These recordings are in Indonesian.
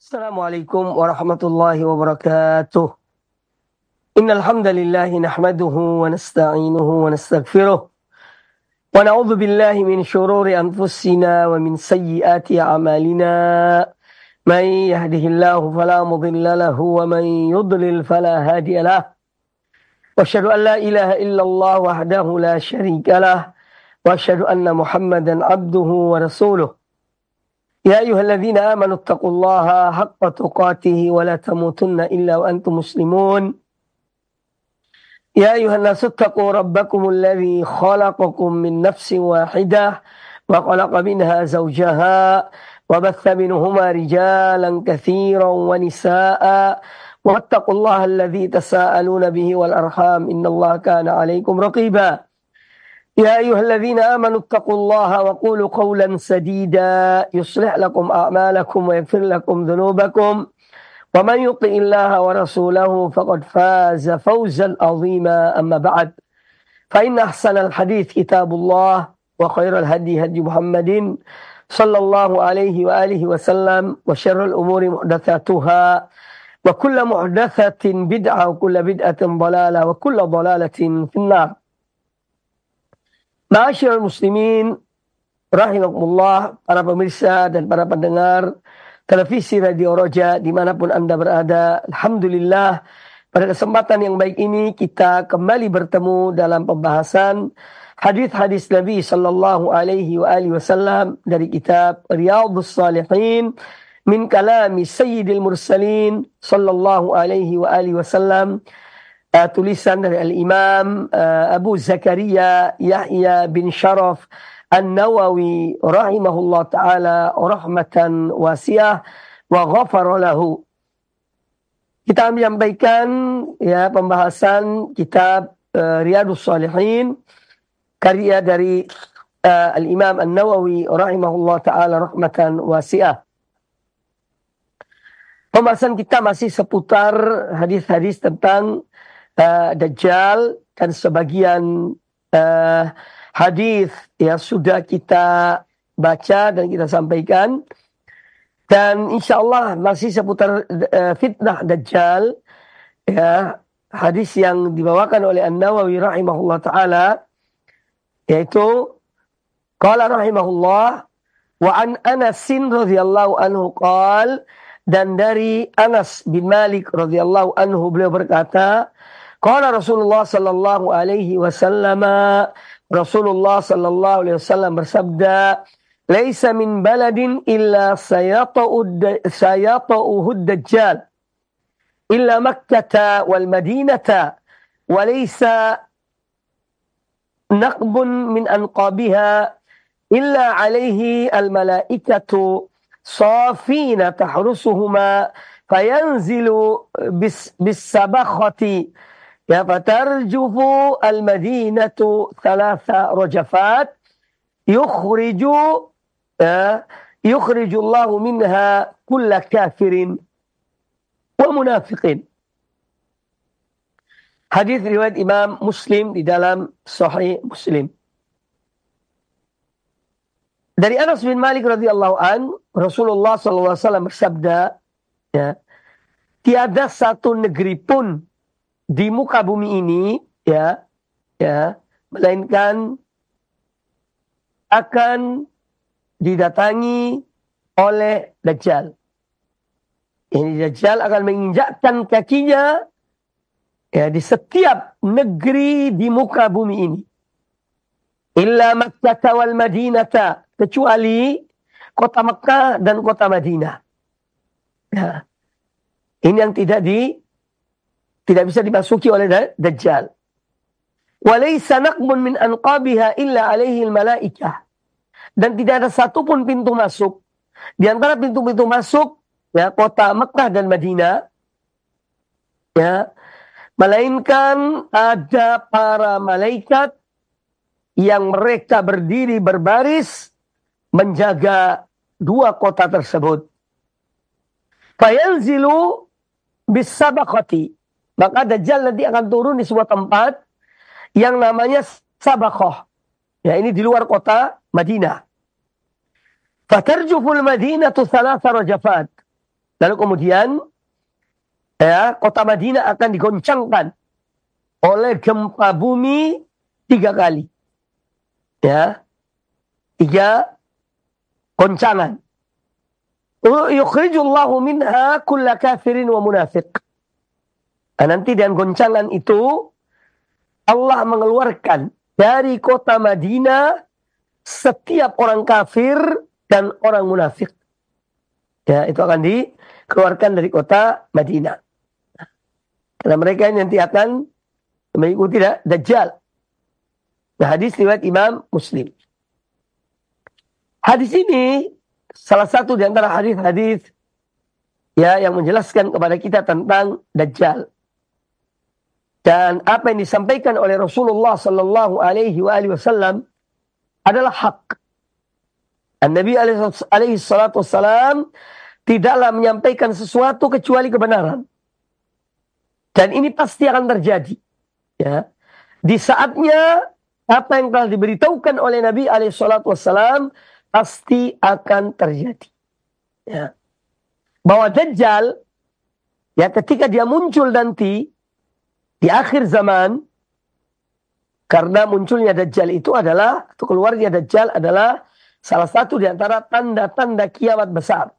Assalamualaikum warahmatullahi wabarakatuh. Innal hamdalillah nahmaduhu wa nasta'inuhu wa nastaghfiruh. Wa na'udzu billahi min shururi anfusina wa min sayyiati a'malina. Man yahdihillahu fala mudilla lahu wa man yudlil fala hadiya lah. Wa asyhadu an la ilaha illallah wahdahu la syarika lah. Wa asyhadu anna Muhammadan abduhu wa rasuluh. يا أيها الذين آمنوا اتقوا الله حق تقاته ولا تموتن إلا وأنتم مسلمون يا أيها الناس اتقوا ربكم الذي خلقكم من نفس واحدة وخلق منها زوجها وبث منهما رجالا كثيرا ونساء واتقوا الله الذي تساءلون به والأرحام إن الله كان عليكم رقيبا يا أيها الذين آمنوا اتقوا الله وقولوا قولا سديدا يصلح لكم أعمالكم ويغفر لكم ذنوبكم ومن يطع الله ورسوله فقد فاز فوزا عظيما أما بعد فإن أحسن الحديث كتاب الله وخير الهدي هدي محمد صلى الله عليه وآله وسلم وشر الأمور محدثاتها وكل محدثة بدعة وكل بدعة ضلالة وكل ضلالة في النار. Ma'asyiral muslimin rahimakumullah, para pemirsa dan para pendengar televisi Radio Roja dimanapun Anda berada. Alhamdulillah, pada kesempatan yang baik ini kita kembali bertemu dalam pembahasan hadis-hadis Nabi sallallahu alaihi wasallam dari kitab Riyadhus Shalihin min kalami Sayyidil Mursalin sallallahu alaihi wasallam. Tulisan dari Al-Imam Abu Zakaria Yahya bin Sharaf An-Nawawi rahimahullah ta'ala rahmatan wasi'ah wa ghafara lahu. Kita menyampaikan pembahasan kitab Riyadhus Shalihin karya dari Al-Imam An-Nawawi rahimahullah ta'ala rahmatan wasi'ah. Pembahasan kita masih seputar hadis-hadis tentang Dajjal, dan sebagian hadis yang sudah kita baca dan kita sampaikan, dan insyaallah masih seputar fitnah Dajjal, hadis yang dibawakan oleh An-Nawawi rahimahullah ta'ala, yaitu qala rahimahullah wa an Anasin radhiyallahu anhu qala, dan dari Anas bin Malik radhiyallahu anhu beliau berkata, qala Rasulullah sallallahu alaihi wasallam, Rasulullah sallallahu alaihi wasallam bersabda, laisa min baladin illa sayata'uhu dajjal illa Makkah wal Madinah wa laisa naqbun min anqabiha illa alaihi al malaikatu safina tahrusuhuma fayanzilu bis sabakhati fatarjufu al-madinatu thalatha rajafat yukhriju Allahu minha kulla kafirin wa munafiqin. Hadis riwayat Imam Muslim di dalam Sahih Muslim. Dari Anas bin Malik radhiyallahu an, Rasulullah sallallahu alaihi wasallam bersabda, tiada satu negeri pun di muka bumi ini melainkan akan didatangi oleh Dajjal. Ini Dajjal akan menginjakkan kakinya di setiap negeri di muka bumi ini. Illa Makkah wal Madinah, kecuali kota Makkah dan kota Madinah. Ini yang tidak bisa dimasuki oleh Dajjal. Walaysa naqmun min anqabiha illa alaihi al-malaikah. Dan tidak ada satupun pintu masuk di antara pintu-pintu masuk kota Makkah dan Madinah, melainkan ada para malaikat yang mereka berdiri berbaris menjaga dua kota tersebut. Fayanzilu bis sabakhati, maka Dajjal nanti akan turun di sebuah tempat yang namanya Sabakhah. Ini di luar kota Madinah. Fatarjuful Madinatu thalatha rajafat. Lalu kemudian kota Madinah akan digoncangkan oleh gempa bumi 3 kali. Ya. 3 goncangan. Yukhrijullahu minha kulla kafirin wa munafiq. Nanti dengan goncangan itu Allah mengeluarkan dari kota Madinah setiap orang kafir dan orang munafik. Ya, itu akan dikeluarkan dari kota Madinah. Karena mereka ini nanti akan mengikuti Dajjal. Nah, hadis riwayat Imam Muslim. Hadis ini salah satu di antara hadis-hadis yang menjelaskan kepada kita tentang Dajjal. Dan apa yang disampaikan oleh Rasulullah sallallahu alaihi wasallam adalah hak. Nabi alaihi salatu wassalam tidaklah menyampaikan sesuatu kecuali kebenaran. Dan ini pasti akan terjadi. Ya. Di saatnya apa yang telah diberitahukan oleh Nabi alaihi salatu wassalam pasti akan terjadi. Ya. Bahwa Dajjal ketika dia muncul nanti di akhir zaman, karena munculnya Dajjal itu adalah, atau keluarnya Dajjal adalah salah satu di antara tanda-tanda kiamat besar.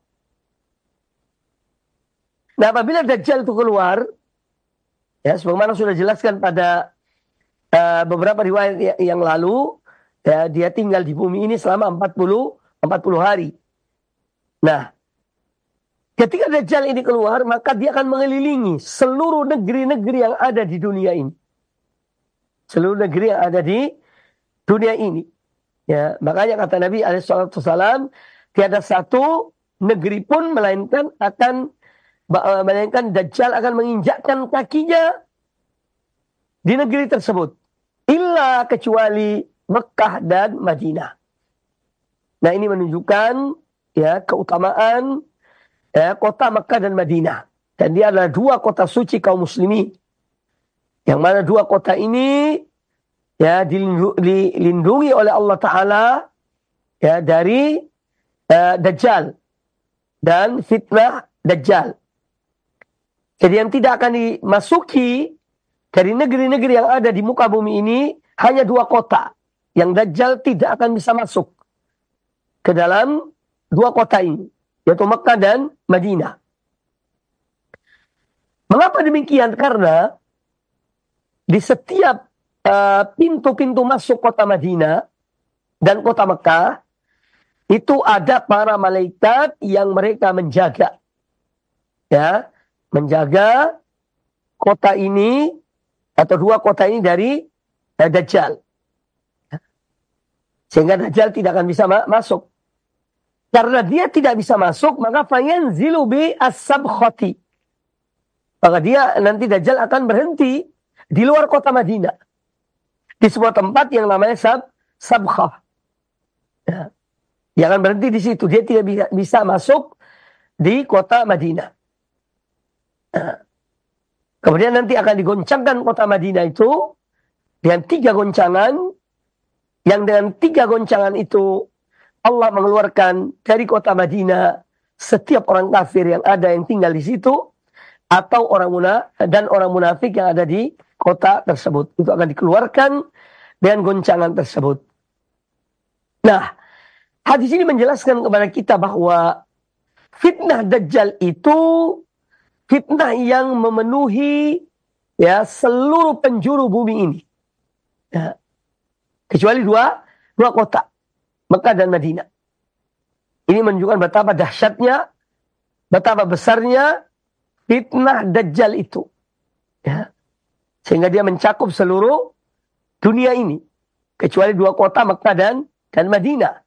Nah, apabila Dajjal itu keluar, sebagaimana sudah dijelaskan pada beberapa riwayat yang lalu, dia tinggal di bumi ini selama 40 hari. Nah, ketika Dajjal ini keluar, maka dia akan mengelilingi seluruh negeri-negeri yang ada di dunia ini. Seluruh negeri yang ada di dunia ini. Ya, makanya kata Nabi alaihissalam, tiada satu negeri pun melainkan Dajjal akan menginjakkan kakinya di negeri tersebut. Illa kecuali Mekah dan Madinah. Nah, ini menunjukkan keutamaan kota Mekah dan Madinah. Dan dia adalah 2 kota suci kaum muslimin. Yang mana 2 kota ini dilindungi oleh Allah Ta'ala dari Dajjal dan fitnah Dajjal. Jadi yang tidak akan dimasuki dari negeri-negeri yang ada di muka bumi ini hanya 2 kota. Yang Dajjal tidak akan bisa masuk ke dalam 2 kota ini, yaitu Mekah dan Madinah. Mengapa demikian? Karena di setiap pintu-pintu masuk kota Madinah dan kota Mekah itu ada para malaikat yang mereka menjaga. Ya, menjaga kota ini atau 2 kota ini dari Dajjal. Sehingga Dajjal tidak akan bisa masuk. Karena dia tidak bisa masuk, maka fayanzilu bi as-sabkhati. Maka dia nanti Dajjal akan berhenti di luar kota Madinah. Di sebuah tempat yang namanya Sabkhah. Ya. Dia akan berhenti di situ. Dia tidak bisa masuk di kota Madinah. Nah. Kemudian nanti akan digoncangkan kota Madinah itu dengan 3 goncangan. Yang dengan 3 goncangan itu Allah mengeluarkan dari kota Madinah setiap orang kafir yang ada yang tinggal di situ atau orang munafik yang ada di kota tersebut. Itu akan dikeluarkan dengan goncangan tersebut. Nah, hadis ini menjelaskan kepada kita bahwa fitnah Dajjal itu fitnah yang memenuhi seluruh penjuru bumi ini. Ya. Kecuali dua kota, Mekah dan Madinah. Ini menunjukkan betapa dahsyatnya, betapa besarnya fitnah Dajjal itu. Ya. Sehingga dia mencakup seluruh dunia ini. Kecuali 2 kota, Mekah dan Madinah.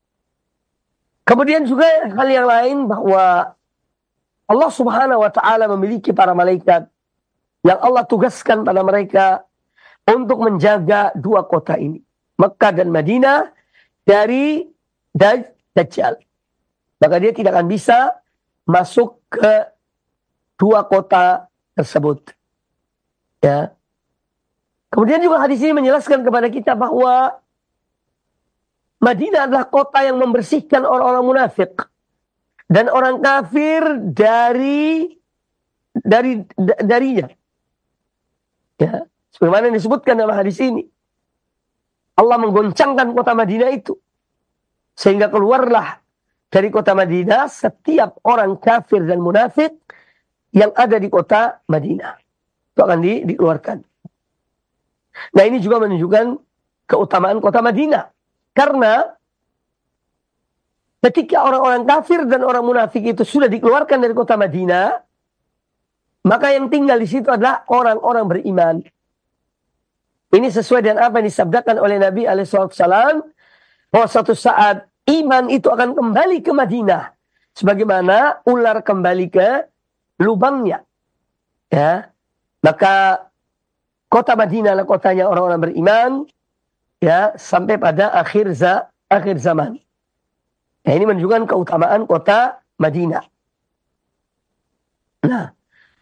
Kemudian juga hal yang lain bahwa Allah Subhanahu wa Ta'ala memiliki para malaikat yang Allah tugaskan pada mereka untuk menjaga 2 kota ini, Mekah dan Madinah, dari Dajjal. Maka dia tidak akan bisa masuk ke 2 kota tersebut. Ya. Kemudian juga hadis ini menjelaskan kepada kita bahwa Madinah adalah kota yang membersihkan orang-orang munafik dan orang kafir darinya. Ya, sebagaimana yang disebutkan dalam hadis ini. Allah menggoncangkan kota Madinah itu. Sehingga keluarlah dari kota Madinah setiap orang kafir dan munafik yang ada di kota Madinah. Itu akan dikeluarkan. Nah, ini juga menunjukkan keutamaan kota Madinah. Karena ketika orang-orang kafir dan orang munafik itu sudah dikeluarkan dari kota Madinah, maka yang tinggal di situ adalah orang-orang beriman. Ini sesuai dengan apa yang disabdakan oleh Nabi alaihissalam, bahwa suatu saat iman itu akan kembali ke Madinah, sebagaimana ular kembali ke lubangnya. Ya, maka kota Madinah adalah kotanya orang-orang beriman, ya, sampai pada akhir zaman. Nah, ini menunjukkan keutamaan kota Madinah. Nah,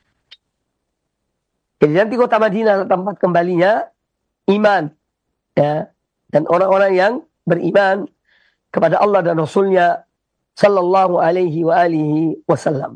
jadi nanti kota Madinah adalah tempat kembalinya iman, ya, dan orang-orang yang beriman kepada Allah dan Rasulnya sallallahu alaihi wa alihi wasallam.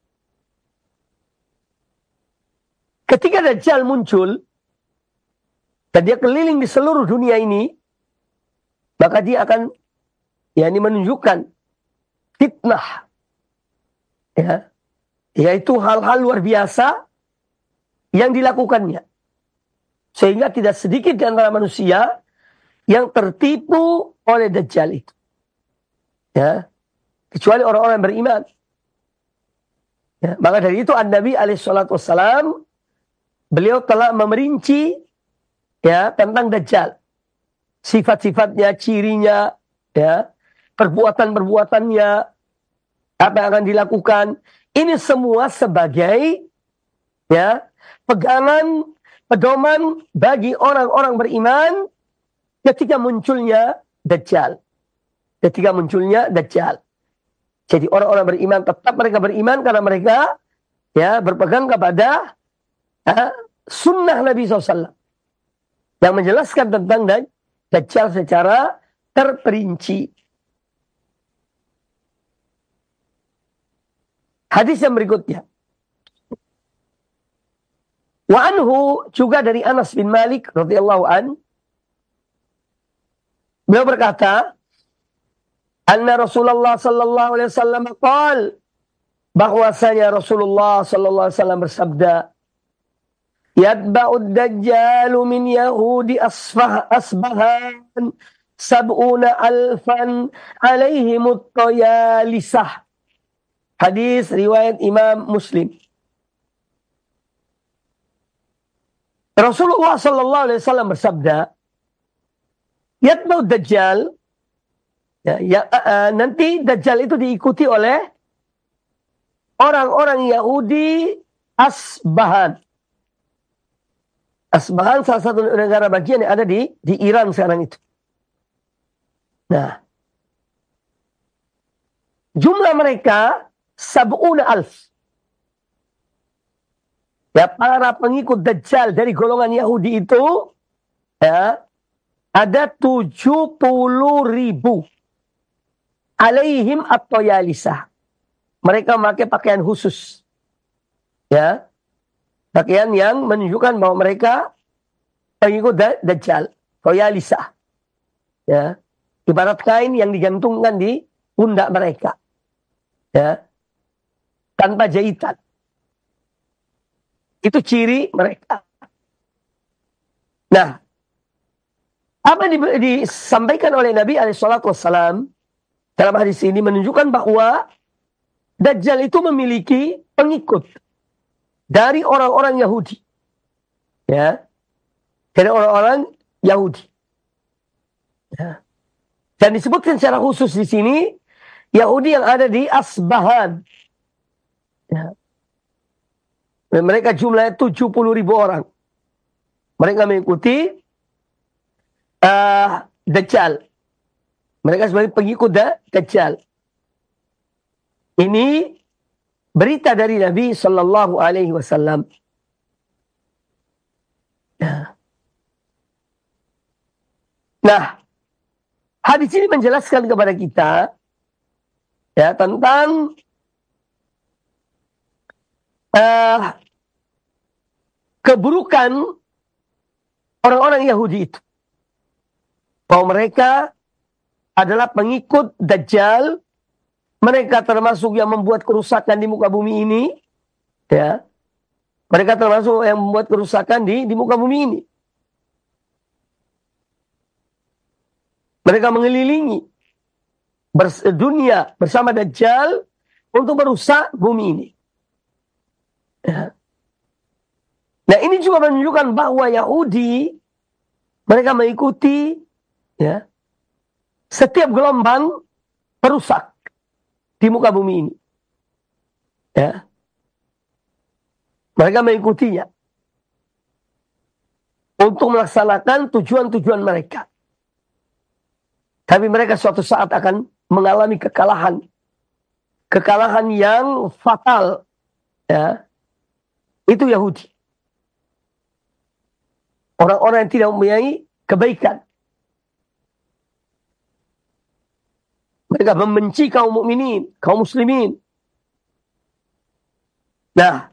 Ketika Dajjal muncul dan dia keliling di seluruh dunia ini, maka dia akan menunjukkan fitnah, ya, yaitu hal-hal luar biasa yang dilakukannya. Sehingga tidak sedikit di antara manusia yang tertipu oleh Dajjal itu. Ya, kecuali orang-orang yang beriman. Ya, maka dari itu An-Nabi alaihissalam beliau telah memerinci, ya, tentang Dajjal. Sifat-sifatnya, cirinya, ya, perbuatan-perbuatannya, apa yang akan dilakukan. Ini semua sebagai, ya, pedoman bagi orang-orang beriman ketika munculnya Dajjal. Jadi orang-orang beriman tetap mereka beriman karena mereka, ya, berpegang kepada sunnah Nabi SAW yang menjelaskan tentang Dajjal secara terperinci. Hadis yang berikutnya. Wa anhu, juga dari Anas bin Malik radhiyallahu an, beliau berkata, anna Rasulullah sallallahu alaihi wasallam qaal, bahwasanya Rasulullah sallallahu alaihi wasallam bersabda, yatba'ud dajjalu min yahudi asbahan sab'una alfan alaihimut tayalisah. Hadis riwayat Imam Muslim. Rasulullah sallallahu alaihi wasallam bersabda, yatba'ud dajjal, nanti Dajjal itu diikuti oleh orang-orang Yahudi Asbahan. Asbahan salah satu negara bagian yang ada di Iran sekarang itu. Nah, jumlah mereka sab'una alf. Ya, para pengikut Dajjal dari golongan Yahudi itu, ya, ada 70.000. Alaihim at-tayalisah. Mereka memakai pakaian khusus. Ya. Pakaian yang menunjukkan bahwa mereka pengikut Dajjal. Tayalisah. Ya. Ibarat kain yang digantungkan di pundak mereka. Ya. Tanpa jahitan. Itu ciri mereka. Nah, apa yang disampaikan oleh Nabi SAW dalam hadis ini menunjukkan bahwa Dajjal itu memiliki pengikut dari orang-orang Yahudi. Ya. Dari orang-orang Yahudi. Ya. Dan disebutkan secara khusus di sini Yahudi yang ada di Asbahan. Ya. Mereka jumlahnya 70.000 orang. Mereka mengikuti Dajjal. Mereka sebagai pengikut Dajjal. Ini berita dari Nabi Sallallahu Alaihi Wasallam. Nah, hadis ini menjelaskan kepada kita, ya, tentang keburukan orang-orang Yahudi itu. Bahwa mereka adalah pengikut Dajjal. Mereka termasuk yang membuat kerusakan di muka bumi ini. Ya. Mereka termasuk yang membuat kerusakan di muka bumi ini. Mereka mengelilingi dunia bersama Dajjal untuk merusak bumi ini. Ya. Nah, ini juga menunjukkan bahwa Yahudi mereka mengikuti ya setiap gelombang perusak di muka bumi ini. Ya. Mereka mengikutinya untuk melaksanakan tujuan-tujuan mereka. Tapi mereka suatu saat akan mengalami kekalahan. Kekalahan yang fatal. Ya. Itu Yahudi. Orang-orang yang tidak mempunyai kebaikan. Mereka membenci kaum mukminin, kaum muslimin. Nah,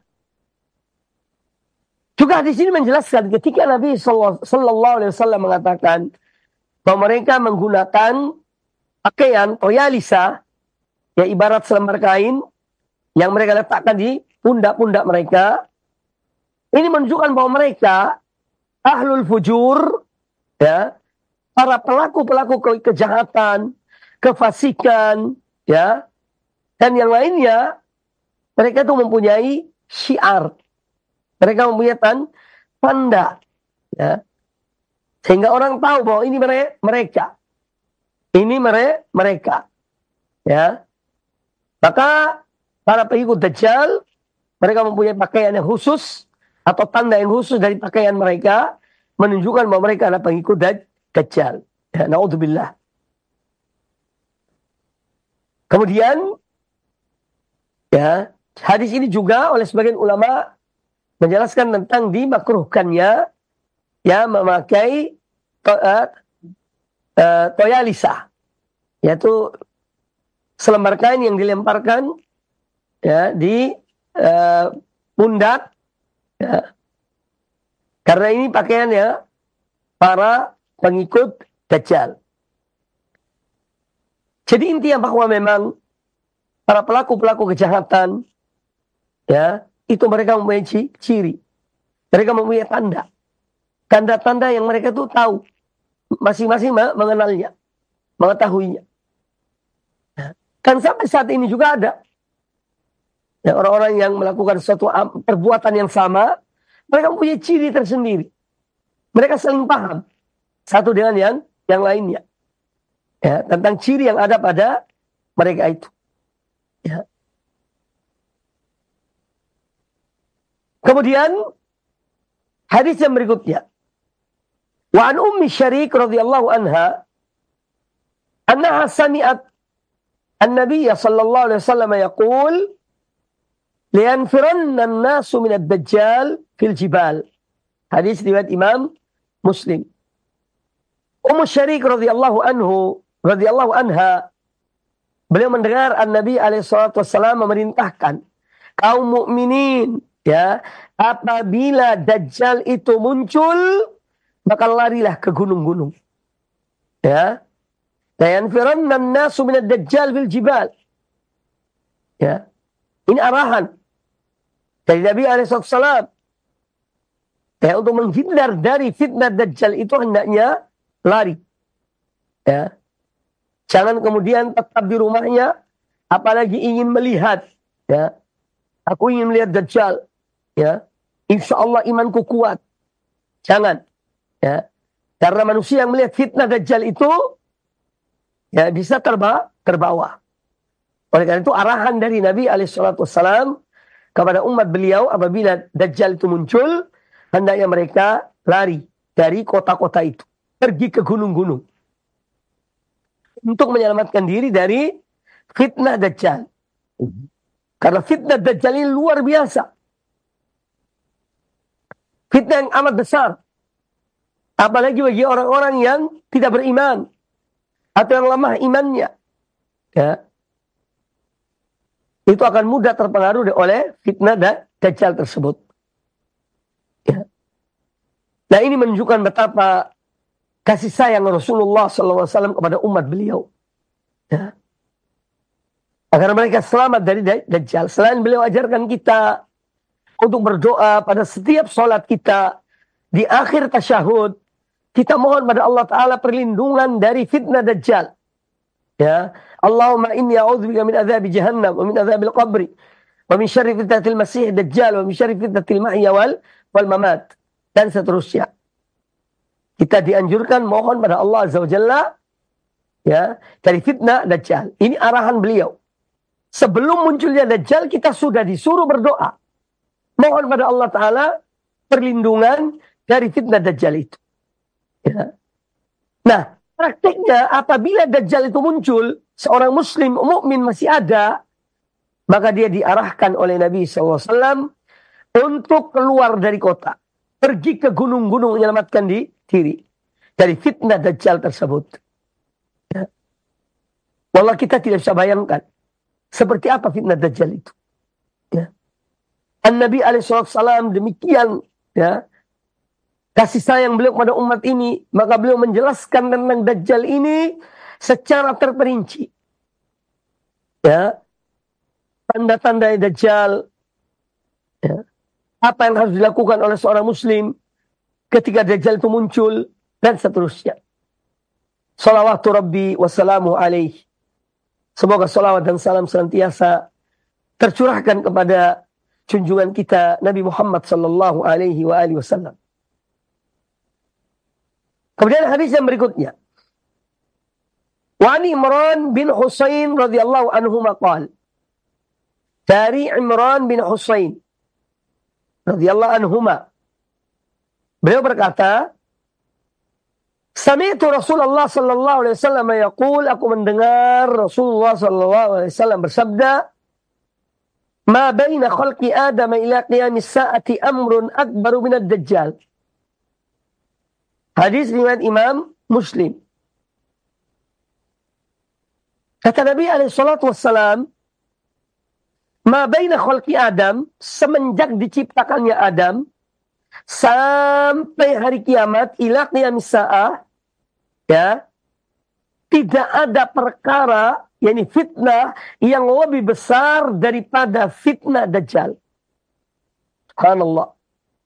juga di sini menjelaskan ketika Nabi Sallallahu Alaihi Wasallam mengatakan bahwa mereka menggunakan pakaian toyalisa, ya ibarat selembar kain yang mereka letakkan di pundak-pundak mereka. Ini menunjukkan bahwa mereka ahlul fujur, ya, para pelaku-pelaku kejahatan, kefasikan, ya, dan yang lainnya, mereka itu mempunyai syiar. Mereka mempunyai tanda, ya, sehingga orang tahu bahwa ini mereka, ini mereka, ya. Maka para pengikut Dajjal, mereka mempunyai pakaian yang khusus atau tanda yang khusus dari pakaian mereka, menunjukkan bahwa mereka adalah pengikut Dajjal. Ya, naudzubillah. Kemudian, ya, hadis ini juga oleh sebagian ulama menjelaskan tentang dimakruhkannya ya memakai toyalisa, yaitu selembar kain yang dilemparkan ya di pundak, ya. Karena ini pakaiannya para pengikut Dajjal. Jadi intinya bahwa memang para pelaku-pelaku kejahatan, ya, itu mereka mempunyai ciri. Mereka mempunyai tanda. Tanda-tanda yang mereka tuh tahu. Masing-masing mengenalnya. Mengetahuinya. Ya. Kan sampai saat ini juga ada. Ya, orang-orang yang melakukan suatu perbuatan yang sama, mereka mempunyai ciri tersendiri. Mereka saling paham. Satu dengan yang lainnya. Ya, tentang ciri yang ada pada mereka itu. Ya. Kemudian hadis yang berikutnya. Wa an Ummi Syarik radhiyallahu anha annaha sami'at an-nabiy sallallahu alaihi wasallam yaqul liyanfiranna an-nasu min ad-dajjal fil jibal. Hadis riwayat Imam Muslim. Ummu Syarik radhiyallahu anha, beliau mendengar An-Nabi alaihi salatu wasallam memerintahkan kaum mukminin, ya, apabila Dajjal itu muncul, maka larilah ke gunung-gunung. Ya. Layanfiranna an-nasu min ad-dajjal fil jibal. Ya. Ini arahan dari Nabi alaihi salatu wasallam. Ya, untuk menghindar dari fitnah Dajjal itu hendaknya lari. Ya. Jangan kemudian tetap di rumahnya, apalagi ingin melihat. Ya. Aku ingin melihat Dajjal. Ya. Insya Allah imanku kuat. Jangan. Ya. Karena manusia yang melihat fitnah Dajjal itu, ya, bisa terbawa. Oleh karena itu arahan dari Nabi SAW kepada umat beliau, apabila Dajjal itu muncul, hendaknya mereka lari dari kota-kota itu. Pergi ke gunung-gunung. Untuk menyelamatkan diri dari fitnah Dajjal. Karena fitnah Dajjal ini luar biasa. Fitnah yang amat besar. Apalagi bagi orang-orang yang tidak beriman. Atau yang lemah imannya. Ya. Itu akan mudah terpengaruh oleh fitnah Dajjal tersebut. Ya. Nah, ini menunjukkan betapa kasih sayang Rasulullah SAW kepada umat beliau. Ya. Agar mereka selamat dari Dajjal. Selain beliau ajarkan kita untuk berdoa pada setiap sholat kita, di akhir tasyahud, kita mohon pada Allah Ta'ala perlindungan dari fitnah Dajjal. Ya, Allahumma inni a'udzubika min adzabi jahannam wa min adzabil qabri wa min syarri fitnatil masih Dajjal wa min syarri fitnatil mahya wal mamat, dan seterusnya. Kita dianjurkan mohon pada Allah Azza wa Jalla, ya, dari fitnah Dajjal. Ini arahan beliau. Sebelum munculnya Dajjal, kita sudah disuruh berdoa. Mohon pada Allah Ta'ala perlindungan dari fitnah Dajjal itu. Ya. Nah, praktiknya apabila Dajjal itu muncul, seorang muslim, mukmin masih ada, maka dia diarahkan oleh Nabi SAW untuk keluar dari kota. Pergi ke gunung-gunung menyelamatkan diri dari fitnah Dajjal tersebut. Ya. Wallah, kita tidak bisa bayangkan seperti apa fitnah Dajjal itu. Ya. An-Nabi SAW demikian, ya, kasih sayang beliau kepada umat ini, maka beliau menjelaskan tentang Dajjal ini secara terperinci. Ya. Tanda-tanda Dajjal, ya. Apa yang harus dilakukan oleh seorang muslim ketika Dajjal itu muncul, dan seterusnya. Salawatu Rabbi wassalamu alaihi. Semoga salawat dan salam senantiasa tercurahkan kepada junjungan kita Nabi Muhammad sallallahu alaihi wasallam. Kemudian hadis yang berikutnya. Wa an Imran bin Husain radhiyallahu anhu maqal. Dari Imran bin Husain radhiyallahu anhuma, beliau berkata, Sami'tu Rasulullah sallallahu alaihi wasallam yaqul, aku mendengar Rasulullah sallallahu alaihi wasallam bersabda, ma baina khalqi Adam ila qiyamis saati amrun akbaru minad Dajjal. Hadis riwayat Imam Muslim. Kata Nabi alaihi salatu wassalam, ma baina khalqi Adam, semenjak diciptakannya Adam sampai hari kiamat, ila qiyamis sa'ah, ya, tidak ada perkara, yakni fitnah yang lebih besar daripada fitnah Dajjal. Subhanallah.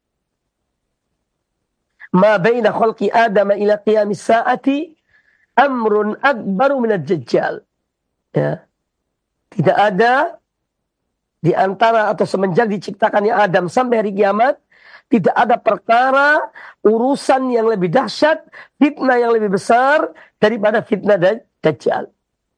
Ma baina khalqi Adam ila qiyamis sa'ati amrun akbaru minad Dajjal. Ya. Tidak ada di antara atau semenjak diciptakannya Adam sampai hari kiamat, tidak ada perkara, urusan yang lebih dahsyat, fitnah yang lebih besar daripada fitnah Dajjal.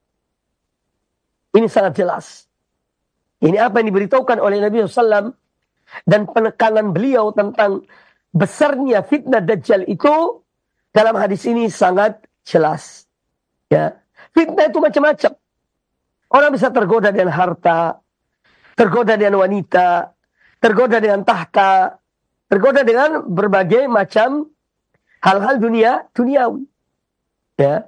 Ini sangat jelas. Ini apa yang diberitahukan oleh Nabi SAW dan penekanan beliau tentang besarnya fitnah Dajjal itu dalam hadis ini sangat jelas. Ya. Fitnah itu macam-macam. Orang bisa tergoda dengan harta, tergoda dengan wanita, tergoda dengan tahta, tergoda dengan berbagai macam hal-hal duniawi. Ya.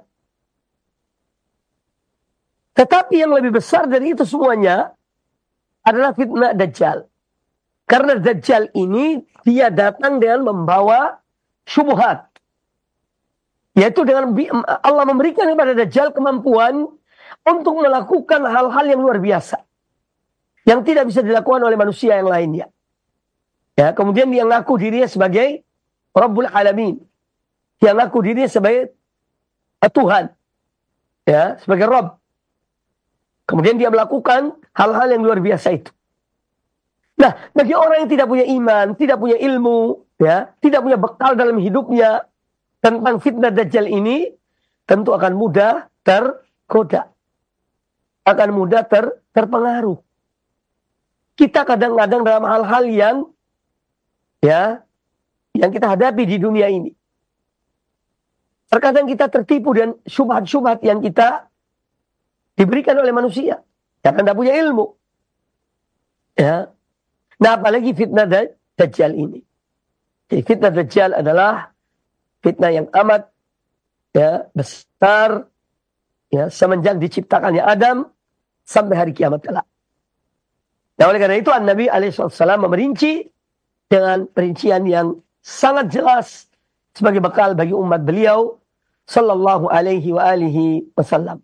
Tetapi yang lebih besar dari itu semuanya adalah fitnah Dajjal. Karena Dajjal ini dia datang dengan membawa syubhat. Yaitu dengan Allah memberikan kepada Dajjal kemampuan untuk melakukan hal-hal yang luar biasa. Yang tidak bisa dilakukan oleh manusia yang lainnya. Ya, kemudian dia ngaku dirinya sebagai Rabbul Alamin. Dia ngaku dirinya sebagai Tuhan. Ya, sebagai Rabb. Kemudian dia melakukan hal-hal yang luar biasa itu. Nah, bagi orang yang tidak punya iman, tidak punya ilmu, ya, tidak punya bekal dalam hidupnya tentang fitnah Dajjal ini, tentu akan mudah tergoda. Akan mudah terpengaruh. Kita kadang-kadang dalam hal-hal yang kita hadapi di dunia ini. Terkadang kita tertipu dengan syubhat-syubhat yang kita diberikan oleh manusia. Karena tidak punya ilmu. Ya. Nah, apalagi fitnah Dajjal ini. Jadi fitnah Dajjal adalah fitnah yang amat besar, ya, semenjak diciptakannya Adam sampai hari kiamat kelak. Nah, oleh karena itu Nabi alaihissalam memerinci dengan perincian yang sangat jelas sebagai bekal bagi umat beliau sallallahu alaihi wa alihi wasallam.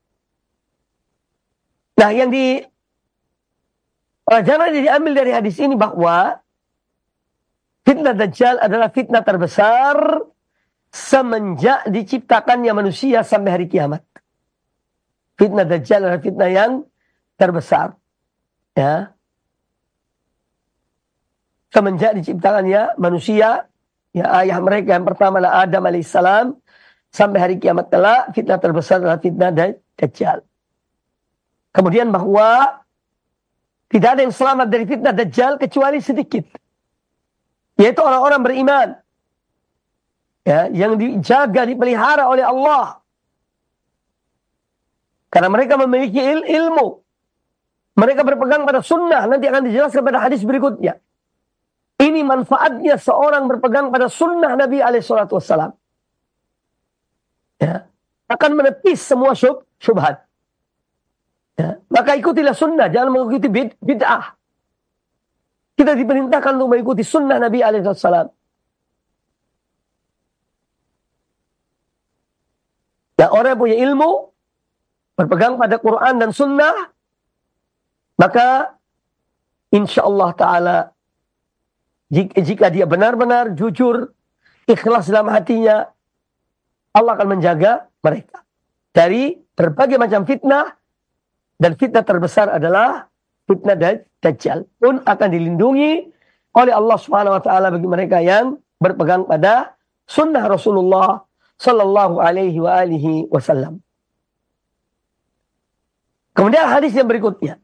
Nah, yang pelajaran yang diambil dari hadis ini bahwa fitnah Dajjal adalah fitnah terbesar semenjak diciptakannya manusia sampai hari kiamat. Fitnah Dajjal adalah fitnah yang terbesar. Ya. Semenjak diciptakannya manusia, ya, ayah mereka yang pertama adalah Adam alaihissalam, sampai hari kiamat kelak, fitnah terbesar adalah fitnah Dajjal. Kemudian bahwa tidak ada yang selamat dari fitnah Dajjal kecuali sedikit. Yaitu orang-orang beriman. Ya, yang dijaga, dipelihara oleh Allah. Karena mereka memiliki ilmu. Mereka berpegang pada sunnah. Nanti akan dijelaskan pada hadis berikutnya. Ini manfaatnya seorang berpegang pada sunnah Nabi SAW. Ya, akan menepis semua syubhat. Ya, maka ikutilah sunnah, jangan mengikuti bid'ah. Kita diperintahkan untuk mengikuti sunnah Nabi SAW. Nah, orang yang punya ilmu, berpegang pada Quran dan sunnah, maka insya Allah Ta'ala, jika dia benar-benar jujur, ikhlas dalam hatinya, Allah akan menjaga mereka dari berbagai macam fitnah. Dan fitnah terbesar adalah fitnah Dajjal. Pun akan dilindungi oleh Allah Subhanahu wa taala bagi mereka yang berpegang pada sunnah Rasulullah sallallahu alaihi wa alihi wasallam. Kemudian hadis yang berikutnya.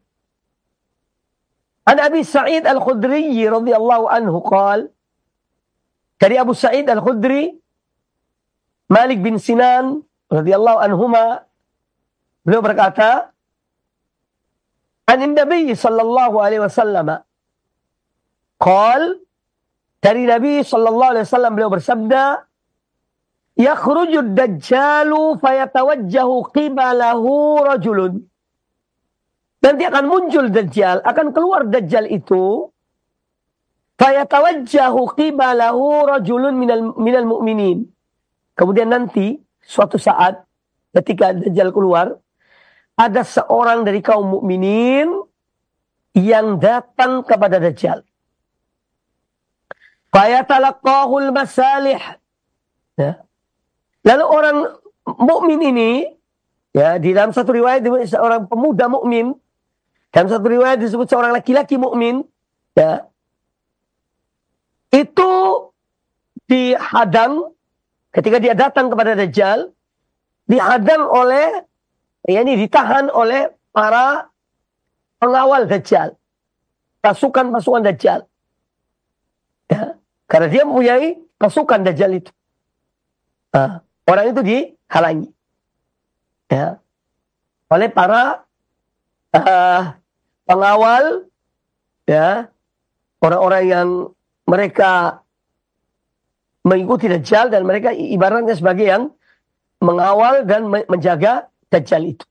An Abi Sa'id Al-Khudri radhiyallahu anhu qala, dari Abu Sa'id Al-Khudri, Malik bin Sinan radhiyallahu anhuma, beliau berkata, An Nabi sallallahu alaihi wasallam qal, dari Nabi sallallahu alaihi wasallam beliau bersabda, yakhrujud dajjalu fayatawajjahu qibalahu rajulun. Nanti akan muncul Dajjal, akan keluar Dajjal itu, fayatawajjahu qibalahu rajulun minal mu'minin. Kemudian nanti suatu saat ketika Dajjal keluar, ada seorang dari kaum mukminin yang datang kepada Dajjal. Fayatalaqahul masalih. Ya. Lalu orang mukmin ini, ya, di dalam satu riwayat seorang pemuda mukmin, dalam satu riwayat disebut seorang laki-laki mukmin, ya, itu dihadang ketika dia datang kepada Dajjal, dihadang oleh, ya, ini ditahan oleh para pengawal Dajjal, pasukan-pasukan Dajjal. Ya, karena dia mempunyai pasukan Dajjal itu. Nah, orang itu dihalangi, ya, oleh para pengawal, ya, orang-orang yang mereka mengikuti Dajjal, dan mereka ibaratnya sebagai yang mengawal dan menjaga Dajjal itu.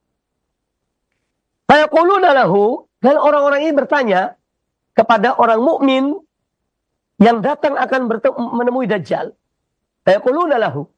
Fayaquluna lahu, dan orang-orang ini bertanya kepada orang mukmin yang datang akan menemui Dajjal. Fayaquluna lahu.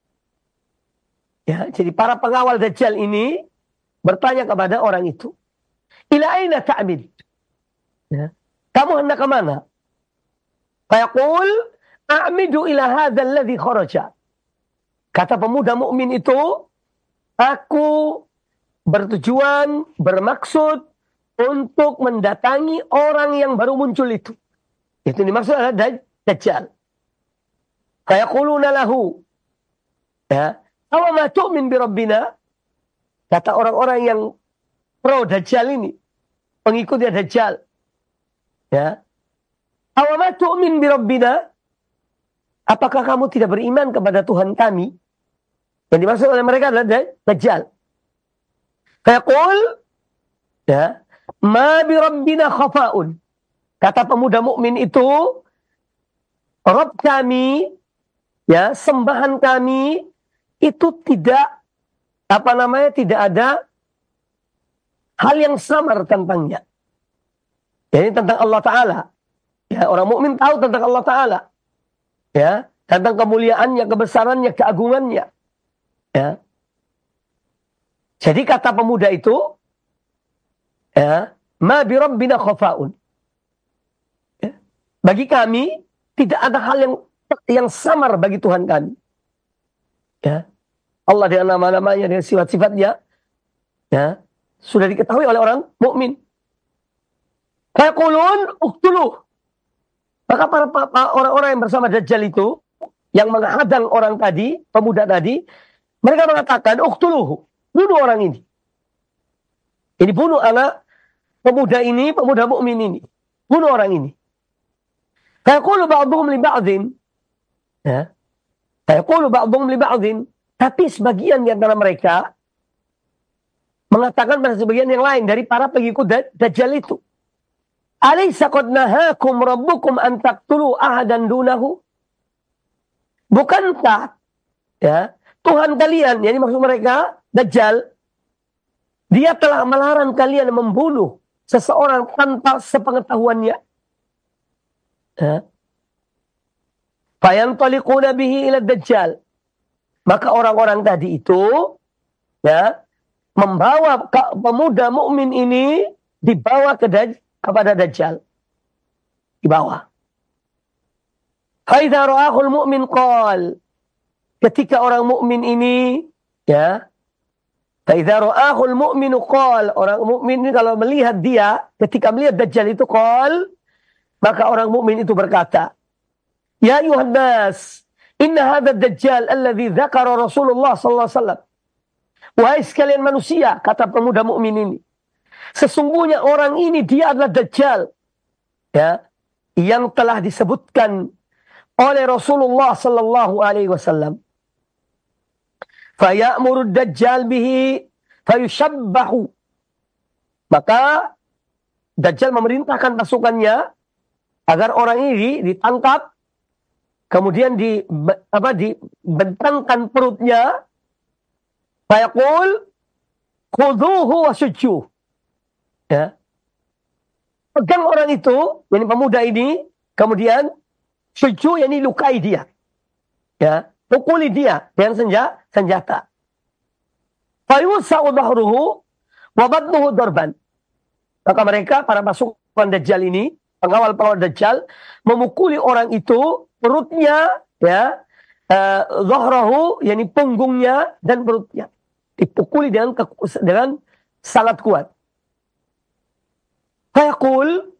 Ya, jadi para pengawal Dajjal ini bertanya kepada orang itu, ila aina ta'mid? Ya, kamu hendak ke mana? Fayaqul a'midu ila hadzal ladzi kharaja. Kata pemuda mukmin itu, aku bertujuan, bermaksud untuk mendatangi orang yang baru muncul itu. Itu dimaksud adalah Dajjal. Fayaquluna lahu, ya, awa ma tu'min bi rabbina? Kata orang-orang yang pro Dajjal ini, pengikutnya Dajjal, ya, awa ma tu'min bi rabbina? Apakah kamu tidak beriman kepada Tuhan kami? Yang dimaksud oleh mereka adalah Dajjal. Fayaqul, ya, ma bi rabbina khafa'un. Kata pemuda mukmin itu, Rabb kami, ya, sembahan kami itu tidak, tidak ada hal yang samar tentangnya. Ya, ini tentang Allah Ta'ala. Ya, orang mukmin tahu tentang Allah Ta'ala. Ya, tentang kemuliaannya, kebesarannya, keagungannya. Ya. Jadi kata pemuda itu, ya, ma bi rabbina khafa'un. Ya. Bagi kami tidak ada hal yang samar bagi Tuhan kami. Ya. Allah dengan nama-namanya, dengan sifat-sifatnya, ya, sudah diketahui oleh orang mukmin. Fayaqulun uqtuluh. Maka para orang-orang yang bersama Dajjal itu, yang menghadang orang tadi, pemuda tadi, mereka mengatakan, uqtuluhu, bunuh orang ini. Ini bunuh anak pemuda ini, pemuda mukmin ini. Bunuh orang ini. Fayaqulu ba'duhum li ba'dhin. Ya. Fayaqulu ba'duhum li ba'dhin. Tapi sebagian di antara mereka mengatakan pada sebagian yang lain dari para pengikut Dajjal itu. Alaysa qad nahakum rabbukum an taqtulu ahadan dunahu? Bukankah, ya, Tuhan kalian, yani maksud mereka Dajjal, dia telah melarang kalian membunuh seseorang tanpa sepengetahuannya. Ya. Fayantaliquna bihi ila Dajjal. Maka orang-orang tadi itu, ya, membawa pemuda mukmin ini dibawa kepada Dajjal. Dibawa. Faidha ra'ahul mu'min qal. Ketika orang mukmin ini, ya, faidha ra'ahul mu'minu qal. Orang mukmin ini kalau melihat dia, ketika melihat Dajjal itu qal, maka orang mukmin itu berkata, ya ayuhan nas, inna hadha Dajjal alladhi dzakara Rasulullah sallallahu alaihi wasallam. Wahai sekalian manusia, kata pemuda mukmin ini, sesungguhnya orang ini dia adalah Dajjal, ya, yang telah disebutkan oleh Rasulullah sallallahu alaihi wasallam. Faya'muru Dajjal bihi fayushabbahu. Maka Dajjal memerintahkan pasukannya agar orang ini ditangkap, kemudian dibentangkan perutnya. Fayaqul khudhuhu wasujjuh. Ya. Pegang orang itu, ini pemuda ini, kemudian sujjuh, yani lukai dia. Ya, pukuli dia dengan senjata. Fayusa'u dhahruhu wa batnuhu darban. Maka mereka, para pasukan Dajjal ini, pengawal-pengawal Dajjal, memukuli orang itu, perutnya, ya, dhahrahu, yani punggungnya dan perutnya. Dipukuli dengan sangat kuat. Fayaqul,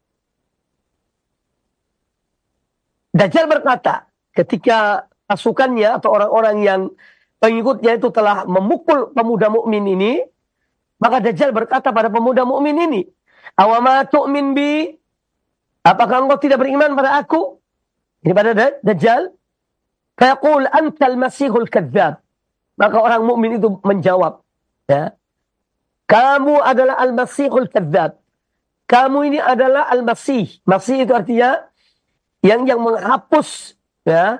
Dajjal berkata, ketika pasukannya atau orang-orang yang pengikutnya itu telah memukul pemuda mukmin ini, maka Dajjal berkata pada pemuda mukmin ini, awama tu'min bi? Apakah engkau tidak beriman pada aku? Ini pada Dajjal. Fayaqul antal masihul kadzdzab. Maka orang mukmin itu menjawab, ya, kamu adalah al-masihul kadzdzab. Kamu ini adalah al-masih. Masih itu artinya yang menghapus, ya,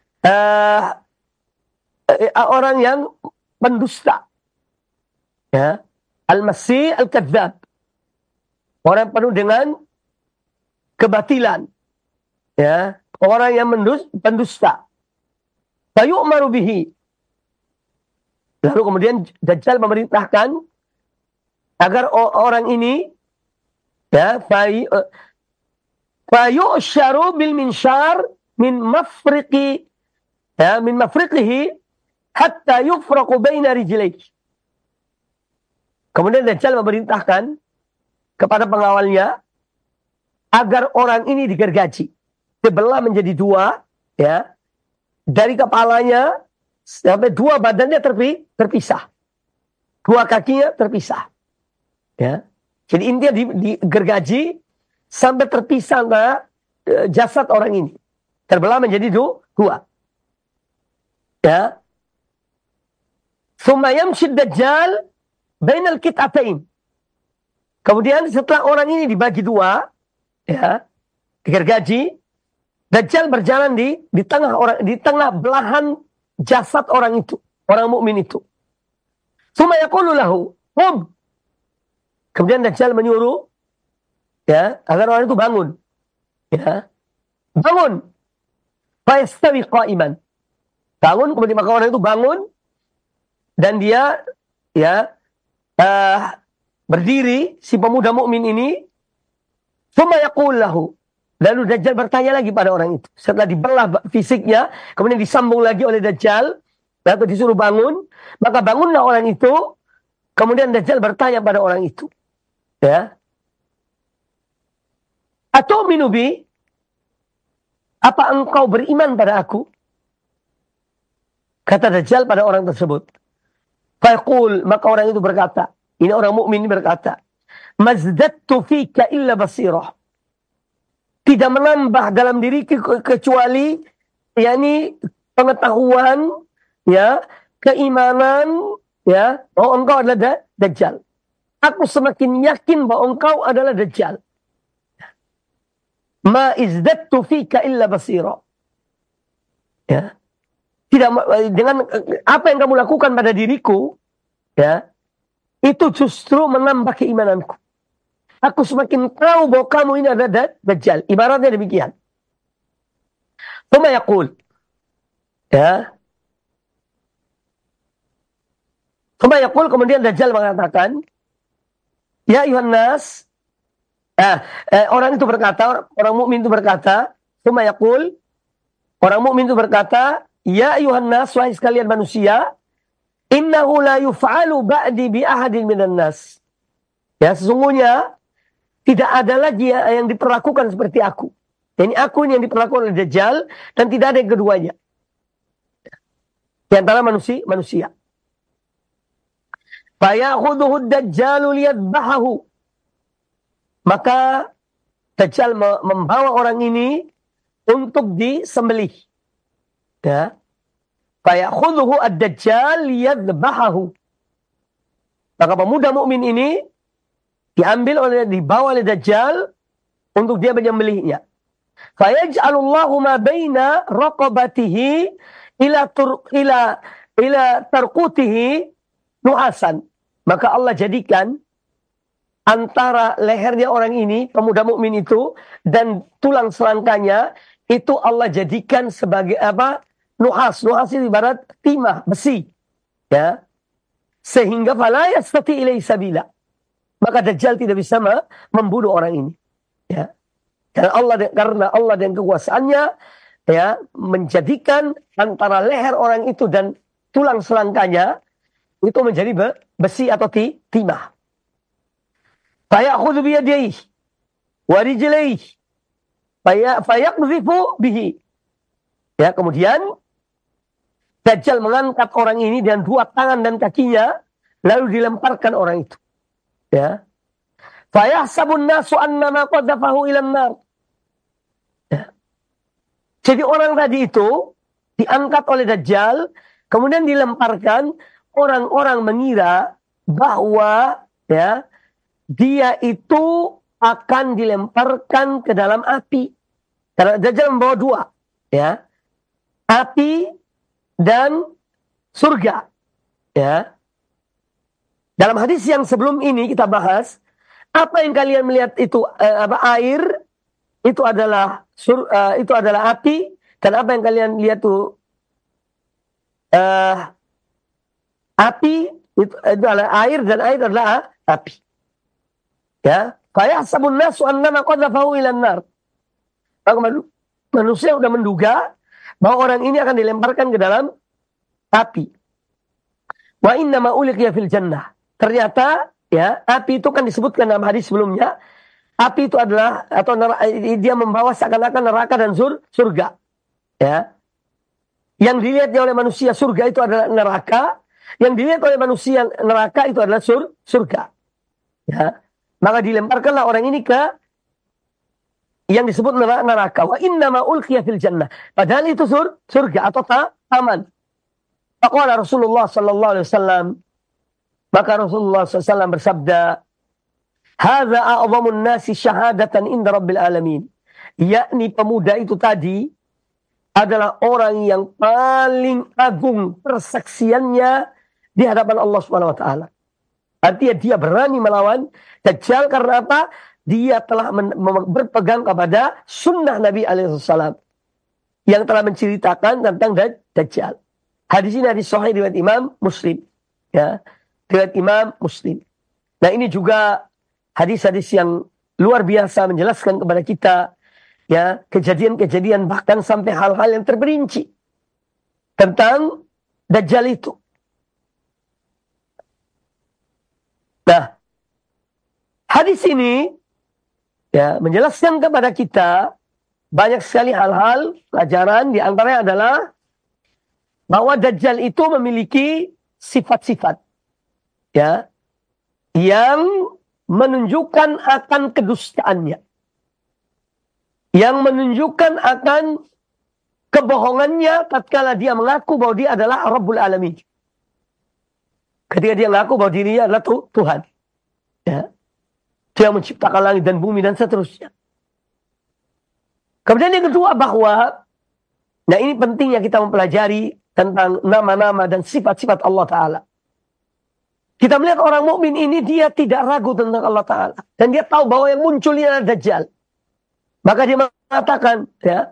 orang yang pendusta. Ya, al-masih al-kadzdzab. Orang penuh dengan kebatilan. Ya, orang yang pendusta. Fayu'maru bihi. Lalu kemudian Dajjal memerintahkan agar orang ini, ya, fayu'syaru bil minsyar min mafriqi, ya, min mafriqihi hatta yufraqu baina rijlaihi. Kemudian Dajjal memerintahkan kepada pengawalnya agar orang ini digergaji, dibelah menjadi dua, ya, dari kepalanya sampai dua badannya terpisah, dua kakinya terpisah, ya. Jadi intinya digergaji sampai terpisah antara jasad orang ini, terbelah menjadi dua, ya. Tsumma yamshi Dajjal bainal qit'atain. Kemudian setelah orang ini dibagi dua, ya, digergaji, Dajjal berjalan di tengah belahan jasad orang itu, orang mukmin itu. Tsumma yaqulu lahu, qum. Kemudian Dajjal menyuruh Ya, agar orang itu bangun. Ya, bangun. Fayastawi qa'iman. Bangun, kemudian maka orang itu bangun dan dia ya berdiri, si pemuda mukmin ini. Tsumma yaqul lahu. Lalu Dajjal bertanya lagi pada orang itu. Setelah dibelah fisiknya, kemudian disambung lagi oleh Dajjal, lalu disuruh bangun, maka bangunlah orang itu. Kemudian Dajjal bertanya pada orang itu, ya, atu'minu bi? Apa engkau beriman pada aku? Kata Dajjal pada orang tersebut. Fayaqul, maka orang itu berkata, ini orang mukmin berkata, mazdattu fika illa basirah. Tidak menambah dalam diri kecuali yakni pengetahuan, ya, keimanan, ya, bahwa engkau adalah Dajjal. Aku semakin yakin bahwa engkau adalah Dajjal. Ma izdattu fika illa basira. Ya. Tidak, dengan apa yang kamu lakukan pada diriku, ya, itu justru menambah keimananku. Aku semakin tahu bahwa kamu ini adalah Dajjal. Ibaratnya demikian. Tsumma yaqul, ya. Tsumma yaqul, kemudian Dajjal mengatakan, ya ayuhan nas, orang itu berkata, orang mukmin itu berkata, tsumma yaqul, orang mukmin itu berkata, ya ayuhan nas, wahai sekalian manusia, innahu la yuf'alu ba'di bi ahadin minan nas. Ya, sesungguhnya tidak ada lagi yang diperlakukan seperti aku. Ini aku ini yang diperlakukan oleh Dajjal dan tidak ada yang keduanya. Di antara manusia. Fayakhudhuhu ad-Dajjalu liyadbahahu. Maka Dajjal membawa orang ini untuk disembelih. Ya. Fayakhudhuhu ad-Dajjal liyadbahahu. Maka pemuda mukmin ini dibawa oleh Dajjal untuk dia menyembelihnya. Fayaj'alullahu ma baina raqabatihi ila tarqutihi nuhasan. Maka Allah jadikan antara lehernya orang ini, pemuda mukmin itu, dan tulang selangkanya itu Allah jadikan sebagai apa? Nuhas. Nuhas itu ibarat timah, besi. Ya. Sehingga fala yastati ilaihi sabila. Maka Dajjal tidak bisa membunuh orang ini. Ya. Karena Allah dan kekuasaannya, ya, menjadikan antara leher orang itu dan tulang selangkanya itu menjadi besi atau timah. Fayakhudhu biyadayhi wa rijlayhi fayaqdhifu bihi. Ya, kemudian Dajjal mengangkat orang ini dengan dua tangan dan kakinya lalu dilemparkan orang itu. Ya. Fayahsabun nasu annama qadhafahu ilan nar. Ya. Jadi orang tadi itu diangkat oleh Dajjal, kemudian dilemparkan, orang-orang mengira bahwa, ya, dia itu akan dilemparkan ke dalam api. Karena Dajjal membawa dua, ya. Api dan surga. Ya. Dalam hadis yang sebelum ini kita bahas, apa yang kalian melihat itu air, itu adalah api, dan apa yang kalian lihat itu api, itu adalah air, dan air adalah api. Ya, fayahsabun nasu annama qadhafahu ilan nar. Manusia sudah menduga bahwa orang ini akan dilemparkan ke dalam api. Wa innama uliqiya fil jannah. Ternyata, ya, api itu kan disebutkan dalam hadis sebelumnya. Api itu adalah, atau dia membawa seakan-akan neraka dan surga. Ya. Yang dilihat oleh manusia surga itu adalah neraka. Yang dilihat oleh manusia neraka itu adalah surga. Ya. Maka dilemparkanlah orang ini ke yang disebut neraka. Wa innama ulqiya fil jannah. Padahal itu surga atau taman. Faqala Rasulullah sallallahu alaihi wasallam, maka Rasulullah SAW bersabda, hadza a'zamun nasi syahadatan inda rabbil alamin. Yakni pemuda itu tadi adalah orang yang paling agung persaksiannya di hadapan Allah Subhanahu wa taala. Artinya dia berani melawan Dajjal karena apa? dia telah berpegang kepada sunnah Nabi alaihissalam yang telah menceritakan tentang Dajjal. Hadis ini hadis sahih riwayat Imam Muslim. Ya, riwayat Imam Muslim. Nah, ini juga hadis-hadis yang luar biasa menjelaskan kepada kita ya kejadian-kejadian bahkan sampai hal-hal yang terperinci tentang Dajjal itu. Nah, hadis ini ya menjelaskan kepada kita banyak sekali hal-hal pelajaran, di antaranya adalah bahwa Dajjal itu memiliki sifat-sifat ya yang menunjukkan akan kedustaannya, yang menunjukkan akan kebohongannya tatkala dia mengaku bahwa dia adalah Rabbul Alamin. Ketika dia mengaku bahwa dirinya adalah Tuhan. Ya. Dia menciptakan langit dan bumi dan seterusnya. Kemudian yang kedua bahwa, nah ini pentingnya kita mempelajari tentang nama-nama dan sifat-sifat Allah Ta'ala. Kita melihat orang mukmin ini dia tidak ragu tentang Allah Ta'ala. Dan dia tahu bahwa yang muncul ini adalah Dajjal. Maka dia mengatakan, ya,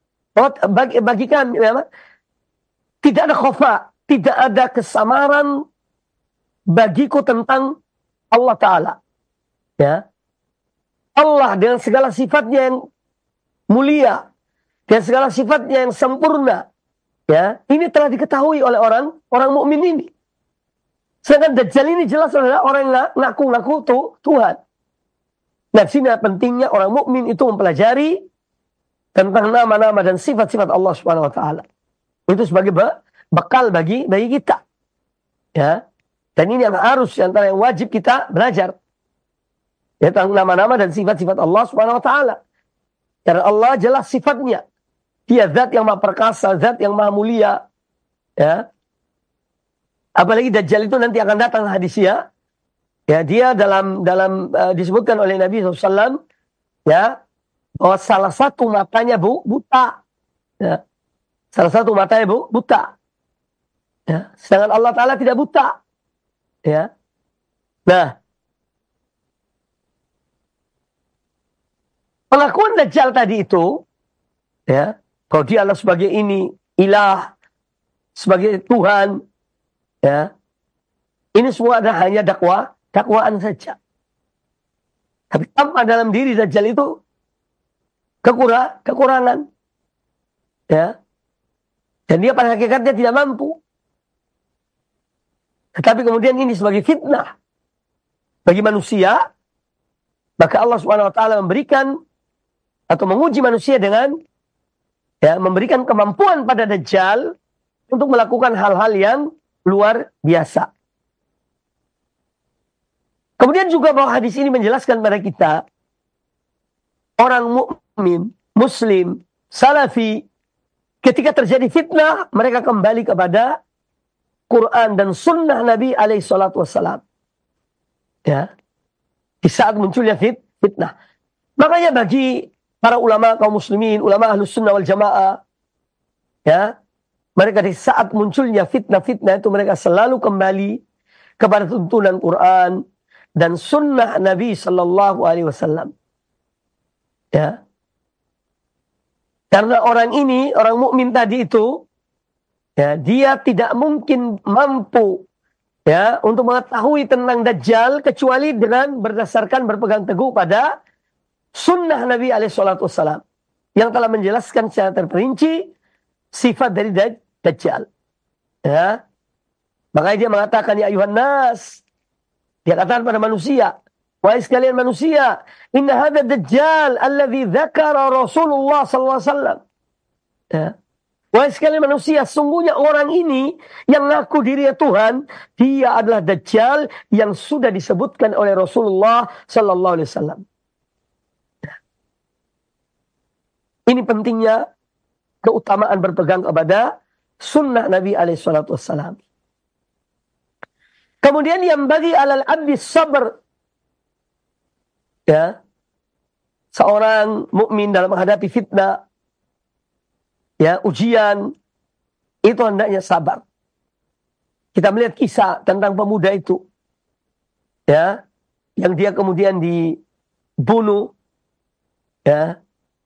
bagi kami, ya, tidak ada khofa, tidak ada kesamaran bagiku tentang Allah Ta'ala. Ya. Allah dengan segala sifatnya yang mulia, dan segala sifatnya yang sempurna, ya, ini telah diketahui oleh orang mukmin ini. Sedangkan Dajjal ini jelas adalah orang yang ngaku-ngaku Tuhan. Nah, sini pentingnya orang mukmin itu mempelajari tentang nama-nama dan sifat-sifat Allah Subhanahu wa taala. Itu sebagai bekal bagi kita. Ya. Dan ini yang harus antara yang wajib kita belajar. Ya, tentang nama-nama dan sifat-sifat Allah Subhanahu wa taala. Karena Allah jelas sifatnya. Dia zat yang maha perkasa, zat yang maha mulia. Ya. Apalagi Dajjal itu nanti akan datang hadisnya. Ya, dia dalam disebutkan oleh Nabi SAW, ya, bahwa salah satu matanya buta. Ya. Salah satu matanya buta. Ya. Sedangkan Allah Ta'ala tidak buta. Ya. Nah, pengakuan Dajjal tadi itu, ya, kalau dia adalah sebagai ini, ilah, sebagai Tuhan, ya, ini semua adalah hanya dakwaan saja. Tapi tanpa dalam diri Dajjal itu kekurangan, ya, dan dia pada hakikatnya tidak mampu. Tetapi kemudian ini sebagai fitnah bagi manusia, maka Allah Subhanahu wa taala memberikan atau menguji manusia dengan, ya, memberikan kemampuan pada Dajjal untuk melakukan hal-hal yang luar biasa. Kemudian juga bahwa hadis ini menjelaskan kepada kita, orang mukmin, muslim, salafi, ketika terjadi fitnah, mereka kembali kepada Quran dan sunnah Nabi alaihi salatu wassalam. Ya. Di saat munculnya fitnah. Makanya bagi para ulama kaum muslimin, ulama ahlus sunnah wal jamaah, ya, mereka di saat munculnya fitnah-fitnah itu mereka selalu kembali kepada tuntunan Quran dan sunnah Nabi Sallallahu Alaihi Wasallam. Ya, karena orang ini, orang mukmin tadi itu, ya, dia tidak mungkin mampu, ya, untuk mengetahui tentang Dajjal kecuali dengan berdasarkan berpegang teguh pada sunnah Nabi Alaihissalam yang telah menjelaskan secara terperinci sifat dari Dajjal. Ya. Makanya dia mengatakan, ya ayuhan nas, dia katakan pada manusia, wahai sekalian manusia, inna hadha Dajjal alladhi dzakara Rasulullah sallallahu alaihi wasallam. Ya. Wahai sekalian manusia, sungguhnya orang ini yang ngaku dirinya Tuhan, dia adalah Dajjal yang sudah disebutkan oleh Rasulullah sallallahu alaihi wasallam. Ini pentingnya keutamaan berpegang kepada sunnah Nabi alaihissalam. Kemudian yang bagi alal abdi sabar, ya, seorang mukmin dalam menghadapi fitnah, ya, ujian, itu hendaknya sabar. Kita melihat kisah tentang pemuda itu, ya, yang dia kemudian dibunuh ya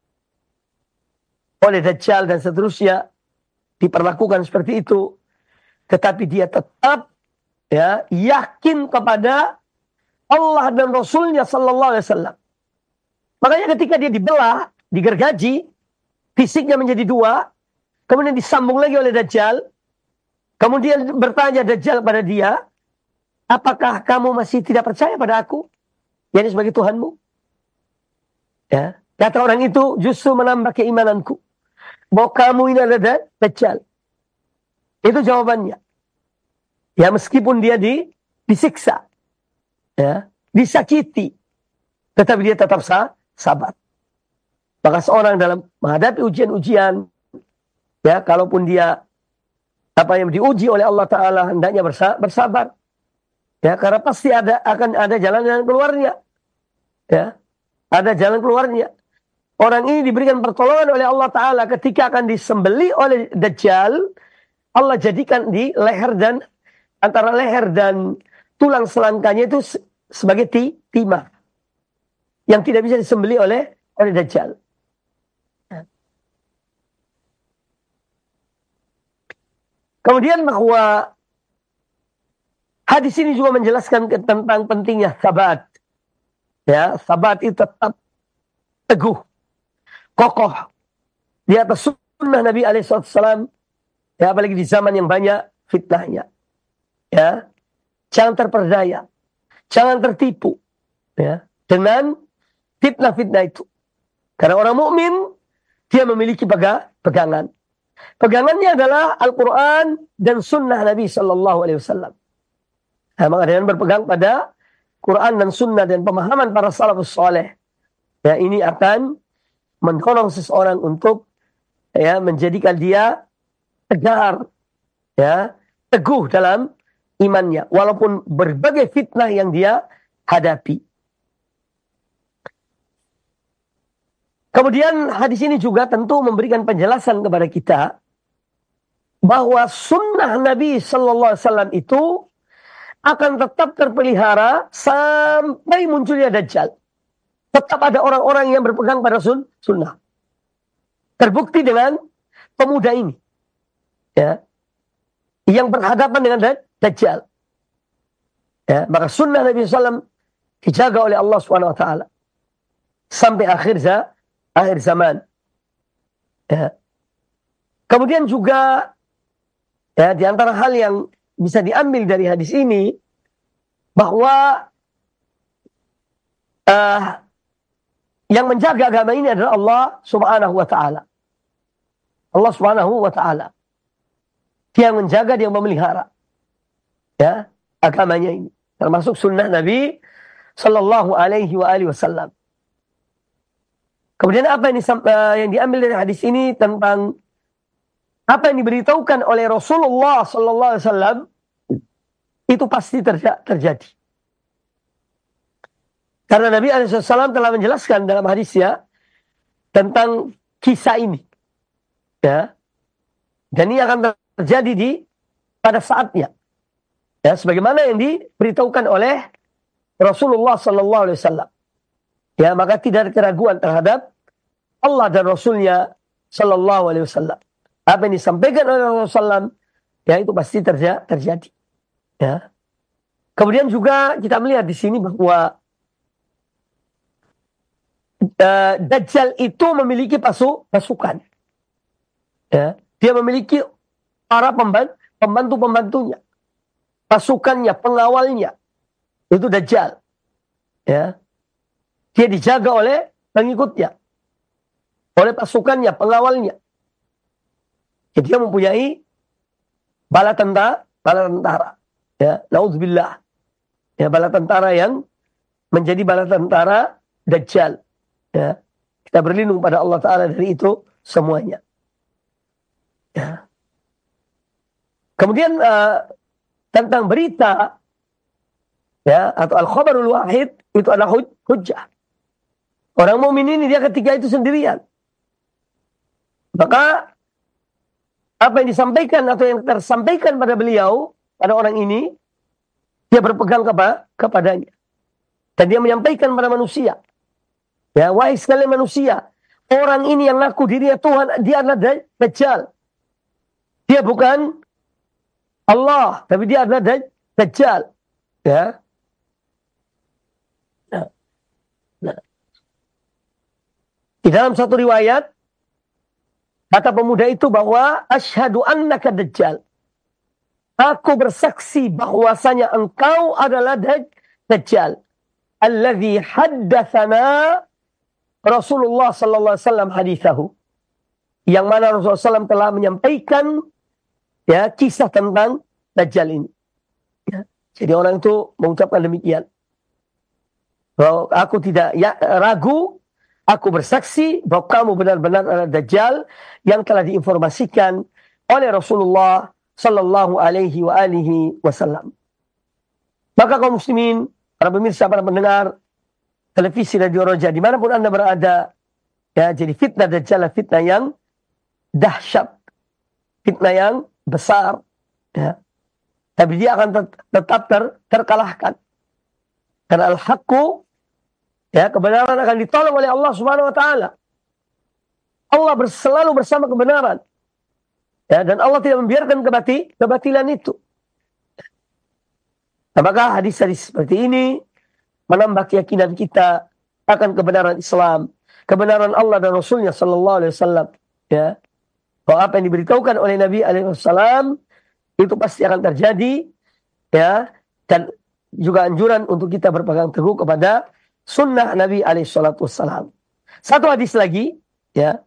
oleh Dajjal dan seterusnya, diperlakukan seperti itu, tetapi dia tetap ya yakin kepada Allah dan Rasulnya Sallallahu Alaihi Wasallam. Makanya ketika dia dibelah, digergaji, fisiknya menjadi dua, kemudian disambung lagi oleh Dajjal, kemudian bertanya Dajjal pada dia, apakah kamu masih tidak percaya pada aku, yakni sebagai Tuhanmu? Ya, kata orang itu, justru menambah keimananku bahwa kamu ini adalah Dajjal. Itu jawabannya. Ya, meskipun dia disiksa, ya, disakiti, tetapi dia tetap sabar. Maka seorang dalam menghadapi ujian-ujian, ya, kalaupun dia yang diuji oleh Allah Ta'ala, hendaknya bersabar. Ya, karena pasti akan ada jalan keluarnya. Ya, ada jalan keluarnya. Orang ini diberikan pertolongan oleh Allah Ta'ala ketika akan disembelih oleh Dajjal. Allah jadikan di leher dan antara leher dan tulang selangkanya itu sebagai timah yang tidak bisa disembelih oleh Dajjal. Kemudian bahwa hadis ini juga menjelaskan tentang pentingnya sabat. Ya, sabat itu tetap teguh, kokoh di atas sunnah Nabi alaihissalam. Ya, apalagi di zaman yang banyak fitnahnya. Ya, jangan terperdaya, jangan tertipu, ya, dengan fitnah-fitnah itu. Karena orang mukmin dia memiliki pegangan. Pegangannya adalah Al-Quran dan Sunnah Nabi Sallallahu Alaihi Wasallam. Nah, maka dengan berpegang pada Quran dan Sunnah dan pemahaman para salafus saleh, ya, ini akan mendorong seseorang untuk ya menjadikan dia tegar, ya, teguh dalam imannya, walaupun berbagai fitnah yang dia hadapi. Kemudian hadis ini juga tentu memberikan penjelasan kepada kita bahwa sunnah Nabi Sallallahu Alaihi Wasallam itu akan tetap terpelihara sampai munculnya Dajjal. Tetap ada orang-orang yang berpegang pada sunnah. Terbukti dengan pemuda ini, ya, yang berhadapan dengan Dajjal. Ya, maka sunnah Nabi SAW dijaga oleh Allah SWT sampai akhir zaman. Ya. Kemudian juga ya, di antara hal yang bisa diambil dari hadis ini bahwa yang menjaga agama ini adalah Allah Subhanahu wa taala. Allah Subhanahu wa taala. Dia yang menjaga, dia yang memelihara, ya, agamanya ini. Termasuk sunnah Nabi sallallahu alaihi wasallam. Kemudian apa yang diambil dari hadis ini tentang apa yang diberitahukan oleh Rasulullah sallallahu alaihi wasallam itu pasti terjadi. Karena Nabi alaihi wasallam telah menjelaskan dalam hadisnya tentang kisah ini. Ya. Dan ini akan terjadi pada saatnya. Ya, sebagaimana yang diberitahukan oleh Rasulullah sallallahu alaihi wasallam. Ya, maka tidak ada keraguan terhadap Allah dan Rasulnya sallallahu alaihi wasallam. Apa yang disampaikan oleh Rasulullah, ya, itu pasti terjadi. Ya. Kemudian juga kita melihat di sini bahwa Dajjal itu memiliki pasukan. Ya. Dia memiliki para pembantu-pembantunya, pasukannya, pengawalnya. Itu Dajjal. Ya. Dia dijaga oleh pengikutnya, oleh pasukannya, pengawalnya. Jadi dia mempunyai bala tentara. Ya, naudzubillah. Ya, bala tentara yang menjadi bala tentara Dajjal. Ya. Kita berlindung pada Allah Ta'ala dari itu semuanya. Ya. Kemudian tentang berita, ya, atau al-khabarul wahid, itu adalah hujjah. Orang mukmin ini dia ketika itu sendirian. Maka apa yang disampaikan atau yang tersampaikan pada beliau, pada orang ini, dia berpegang kepadanya. Dan dia menyampaikan pada manusia. Ya, wahai sekalian manusia, orang ini yang ngaku dirinya Tuhan, dia adalah Dajjal. Dia bukan Allah, tapi dia adalah Dajjal. Ya. Nah, nah. Di dalam satu riwayat, kata pemuda itu bahwa asyhadu annaka Dajjal. Aku bersaksi bahwasanya engkau adalah Dajjal. Alladzi haddatsana Rasulullah sallallahu alaihi wasallam hadithahu. Yang mana Rasulullah SAW telah menyampaikan ya kisah tentang Dajjal ini. Ya. Jadi orang itu mengucapkan demikian. Bahwa aku tidak ragu, aku bersaksi bahwa kamu benar-benar adalah Dajjal yang telah diinformasikan oleh Rasulullah sallallahu alaihi wasallam. Maka kaum muslimin, para pemirsa, para pendengar televisi Radio Roja, dimanapun Anda berada, ya, jadi fitnah Dajjal, fitnah yang dahsyat, fitnah yang besar, ya. Tapi dia akan tetap terkalahkan. Karena al-haqqu, ya, kebenaran akan ditolong oleh Allah Subhanahu wa taala. Allah selalu bersama kebenaran. Ya, dan Allah tidak membiarkan kebatilan itu. Apakah hadis-hadis seperti ini menambah keyakinan kita akan kebenaran Islam, kebenaran Allah dan Rasulnya sallallahu alaihi wasallam, ya. Bahwa apa yang diberitahukan oleh Nabi alaihi wasallam itu pasti akan terjadi, ya, dan juga anjuran untuk kita berpegang teguh kepada sunnah Nabi alaihi wasallam. Satu hadis lagi, ya.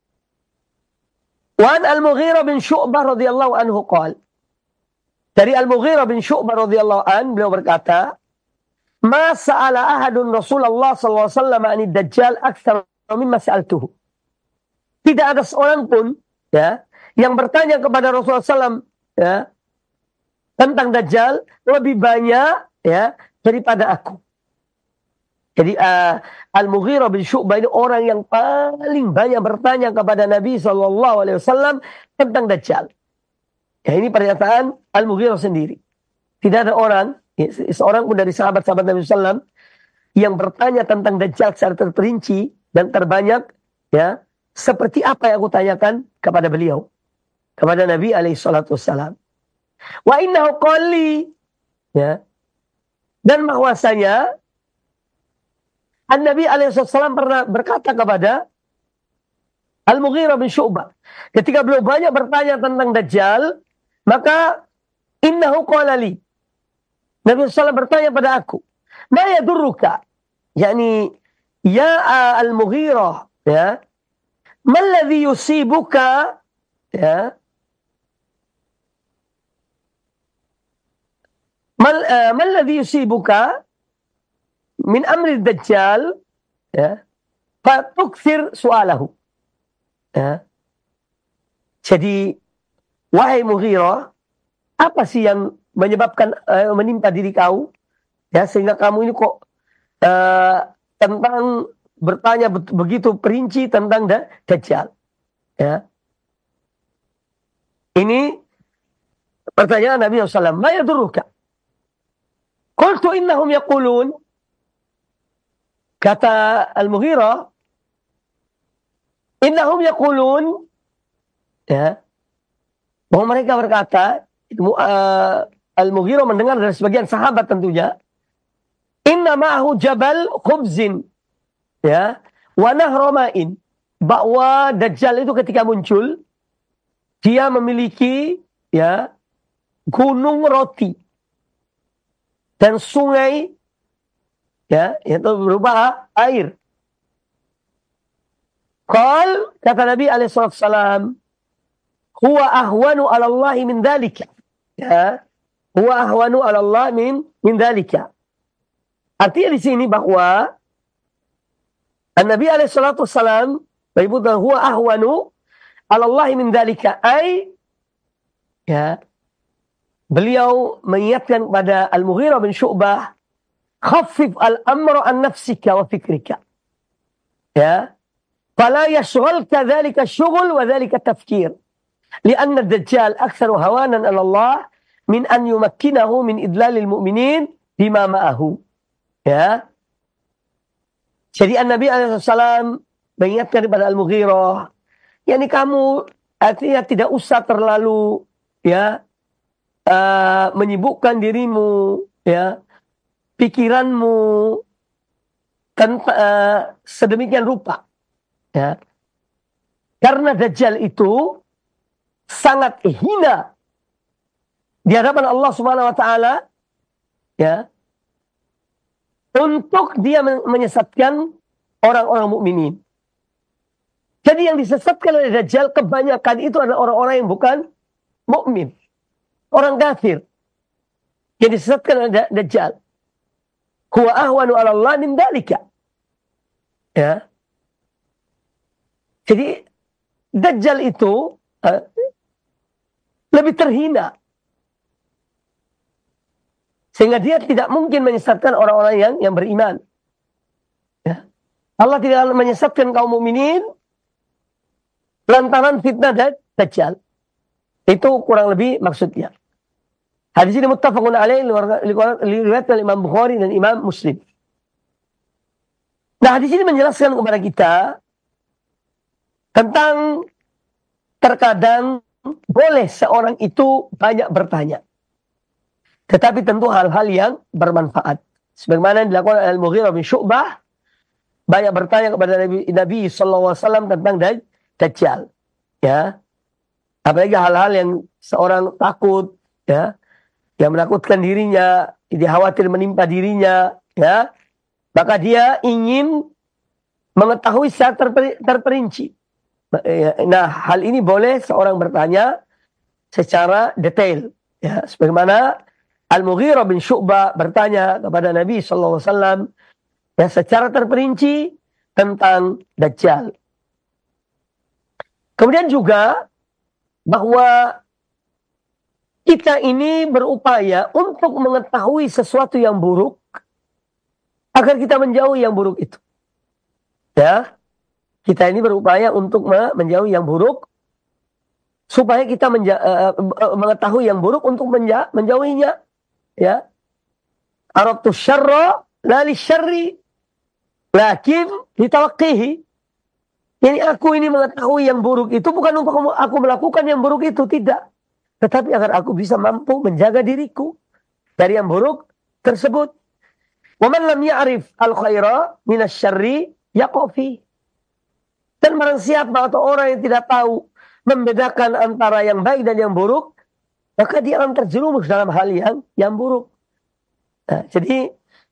Wan Al-Mughirah bin Syu'bah radhiyallahu anhu qala. Dari Al-Mughirah bin Syu'bah radhiyallahu an, beliau berkata, "Ma sa'ala ahadun Rasulullah sallallahu alaihi wasallam 'anid Dajjal aktsar mimma sa'altuhu." Tidak ada seorang pun, ya, yang bertanya kepada Rasulullah SAW, ya, tentang Dajjal lebih banyak, ya, daripada aku. Jadi Al-Mughirah bin Syu'bah ini orang yang paling banyak bertanya kepada Nabi SAW tentang Dajjal. Ya, ini pernyataan Al-Mughirah sendiri. Tidak ada orang, ya, seorang pun dari sahabat-sahabat Nabi SAW yang bertanya tentang Dajjal secara terperinci dan terbanyak, ya, seperti apa yang aku tanyakan kepada beliau, kepada Nabi SAW. Wa innahu qali, ya, dan bahwasanya Nabi SAW pernah berkata kepada Al-Mughirah bin Syu'bah, ketika beliau banyak bertanya tentang Dajjal, maka innahu qala li, Nabi SAW bertanya pada aku, ma yadurruka, yakni ya Al-Mughirah, ya, ma alladhi yusibuka, ya, ma alladhi yusibuka min amri Dajjal, ya, fatukthir su'alahu. Ya. Jadi, wahai Mughirah, apa sih yang menyebabkan menimpa diri kau, ya, sehingga kamu ini kok tentang bertanya begitu perinci tentang Dajjal, ya. Ini pertanyaan Nabi SAW. Ma yadurruka? Qultu innahum yaqulun, kata Al-Mughirah, innahum yaqulun, ya, bahwa mereka berkata, Al-Mughirah mendengar dari sebagian sahabat tentunya, inna ma'ahu jabal khubzin, ya, wa nahra ma'in, bahwa Dajjal itu ketika muncul, dia memiliki, ya, gunung roti dan sungai, ya, itu berupa air. Qal, kata Nabi alaihissalam, huwa ahwanu 'ala Allah min dzalika. Ya, huwa ahwanu 'ala Allah min dzalika. Artinya di sini bahwa Nabi alaihissalam menyebutkan huwa ahwanu 'ala Allah min dzalika, ai, ya, beliau mengingatkan kepada Al-Mughirah bin Syu'bah, khaffif al-amra an nafsika wa fikrika. Ya. Fala yashghalka dhalika syughul wa dhalika tafkir. Lianna ad-Dajjal aktsaru hawanan 'ala Allah min an yumakkinahu min idlalil mu'minin bima ma'ahu. Ya. Jadi Nabi SAW mengingatkan kepada Al-Mughirah, yakni kamu artinya tidak usah terlalu ya menyibukkan dirimu, ya pikiranmu sedemikian rupa, ya karena Dajjal itu sangat hina di hadapan Allah Subhanahu Wa Taala, ya untuk dia menyesatkan orang-orang mukminin. Jadi yang disesatkan oleh Dajjal kebanyakan itu adalah orang-orang yang bukan mukmin, orang kafir. Yang disesatkan oleh Dajjal. Huwa ahwanu 'ala Allah min dalika. Ya. Jadi Dajjal itu lebih terhina. Sehingga dia tidak mungkin menyesatkan orang-orang yang beriman. Ya. Allah tidak akan menyesatkan kaum mukminin lantaran fitnah Dajjal. Itu kurang lebih maksudnya. Hadis ini muttafaqun alaih, riwayat Imam Bukhari dan Imam Muslim. Nah, hadis ini menjelaskan kepada kita tentang terkadang boleh seorang itu banyak bertanya. Tetapi tentu hal-hal yang bermanfaat. Sebagaimana dilakukan oleh Al-Mughirah bin Syu'bah, banyak bertanya kepada Nabi SAW tentang Dajjal. Ya. Apalagi hal-hal yang seorang takut, ya, yang menakutkan dirinya, dia khawatir menimpa dirinya, ya, maka dia ingin mengetahui secara terperinci. Nah, hal ini boleh seorang bertanya secara detail, ya, sebagaimana Al-Mughirah bin Syu'bah bertanya kepada Nabi SAW, ya, secara terperinci tentang Dajjal. Kemudian juga bahwa kita ini berupaya untuk mengetahui sesuatu yang buruk agar kita menjauhi yang buruk itu. Ya, kita ini berupaya untuk menjauhi yang buruk supaya kita mengetahui yang buruk untuk menjauhinya. Ya, arabtu syarra la li syarri lakin litawaqqihi. Jadi aku ini mengetahui yang buruk itu bukan untuk aku melakukan yang buruk itu, tidak. Tetapi agar aku bisa mampu menjaga diriku dari yang buruk tersebut. Wa man lam ya'rif al-khaira minas syarri yaqfi. Dan barang siapa atau orang yang tidak tahu membedakan antara yang baik dan yang buruk, maka dia akan terjerumus dalam hal yang buruk. Nah, jadi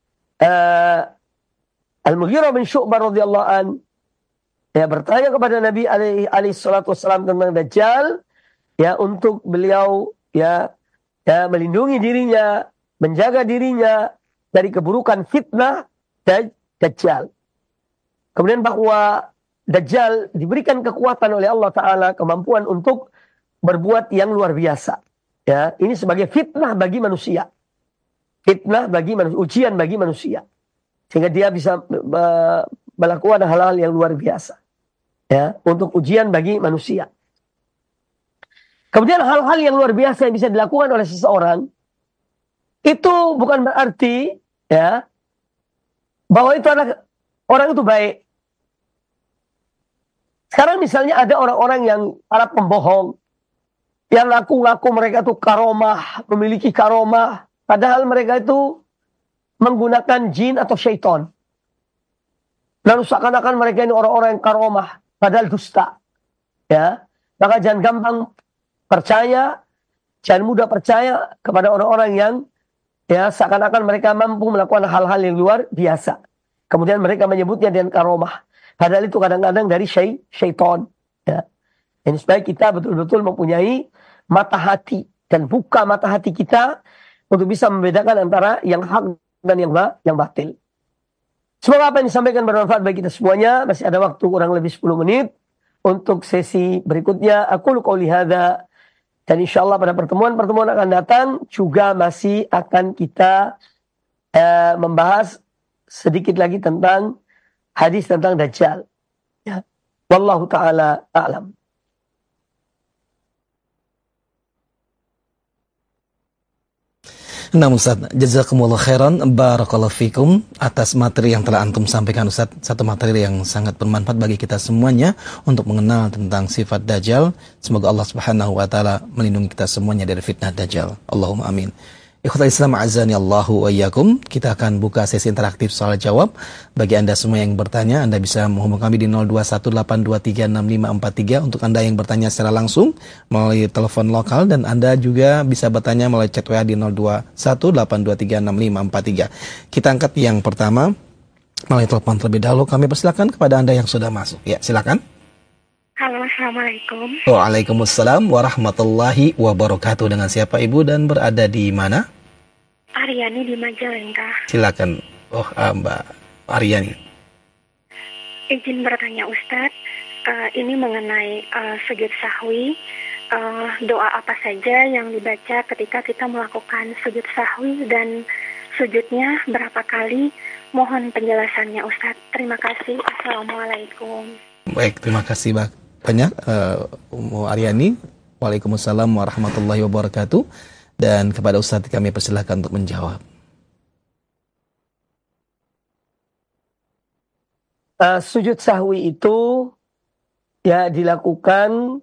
Al-Mughirah bin Syu'bah radhiyallahu an, ya, bertanya kepada Nabi alaihi salatu wasallam tentang Dajjal, ya, untuk beliau ya melindungi dirinya, menjaga dirinya dari keburukan fitnah Dajjal. Kemudian bahwa Dajjal diberikan kekuatan oleh Allah Ta'ala, kemampuan untuk berbuat yang luar biasa. Ya, ini sebagai fitnah bagi manusia. Fitnah bagi manusia, ujian bagi manusia. Sehingga dia bisa melakukan hal-hal yang luar biasa. Ya, untuk ujian bagi manusia. Kemudian hal-hal yang luar biasa yang bisa dilakukan oleh seseorang, itu bukan berarti, ya, bahwa itu adalah orang itu baik. Sekarang misalnya ada orang-orang yang para pembohong, yang ngaku-ngaku mereka itu karomah, memiliki karomah, padahal mereka itu menggunakan jin atau syaitan. Lalu seakan-akan mereka ini orang-orang yang karomah, padahal dusta. Ya, maka jangan gampang percaya, jangan mudah percaya kepada orang-orang yang, ya, seakan-akan mereka mampu melakukan hal-hal yang luar biasa. Kemudian mereka menyebutnya dengan karomah. Padahal itu kadang-kadang dari syaitan. Ya. Ini supaya kita betul-betul mempunyai mata hati dan buka mata hati kita untuk bisa membedakan antara yang hak dan yang batil. Semoga apa yang disampaikan bermanfaat bagi kita semuanya. Masih ada waktu kurang lebih 10 menit untuk sesi berikutnya. Aku qauli hadza. Dan insyaallah pada pertemuan-pertemuan akan datang juga masih akan kita membahas sedikit lagi tentang hadis tentang Dajjal. Ya. Wallahu ta'ala a'lam. Nah Ustaz, jazakumullah khairan, barakallahu fikum atas materi yang telah antum sampaikan Ustaz. Satu materi yang sangat bermanfaat bagi kita semuanya untuk mengenal tentang sifat Dajjal. Semoga Allah Subhanahu wa taala melindungi kita semuanya dari fitnah Dajjal. Allahumma amin. Ikhwatal Islam azani Allahu wa iyyakum. Kita akan buka sesi interaktif soal jawab. Bagi Anda semua yang bertanya, Anda bisa menghubungi kami di 0218236543 untuk Anda yang bertanya secara langsung melalui telepon lokal, dan Anda juga bisa bertanya melalui chat WA di 0218236543. Kita angkat yang pertama melalui telepon terlebih dahulu. Kami persilakan kepada Anda yang sudah masuk. Ya, silakan. Halo, Assalamualaikum. Waalaikumsalam warahmatullahi wabarakatuh. Dengan siapa Ibu dan berada di mana? Aryani di Majalengka. Silakan. Mbak Aryani. Izin bertanya Ustadz, ini mengenai sujud sahwi. Doa apa saja yang dibaca ketika kita melakukan sujud sahwi dan sujudnya berapa kali? Mohon penjelasannya Ustadz. Terima kasih. Assalamualaikum. Baik, terima kasih banyak Aryani. Waalaikumsalam warahmatullahi wabarakatuh. Dan kepada Ustadz kami persilakan untuk menjawab. Sujud sahwi itu ya dilakukan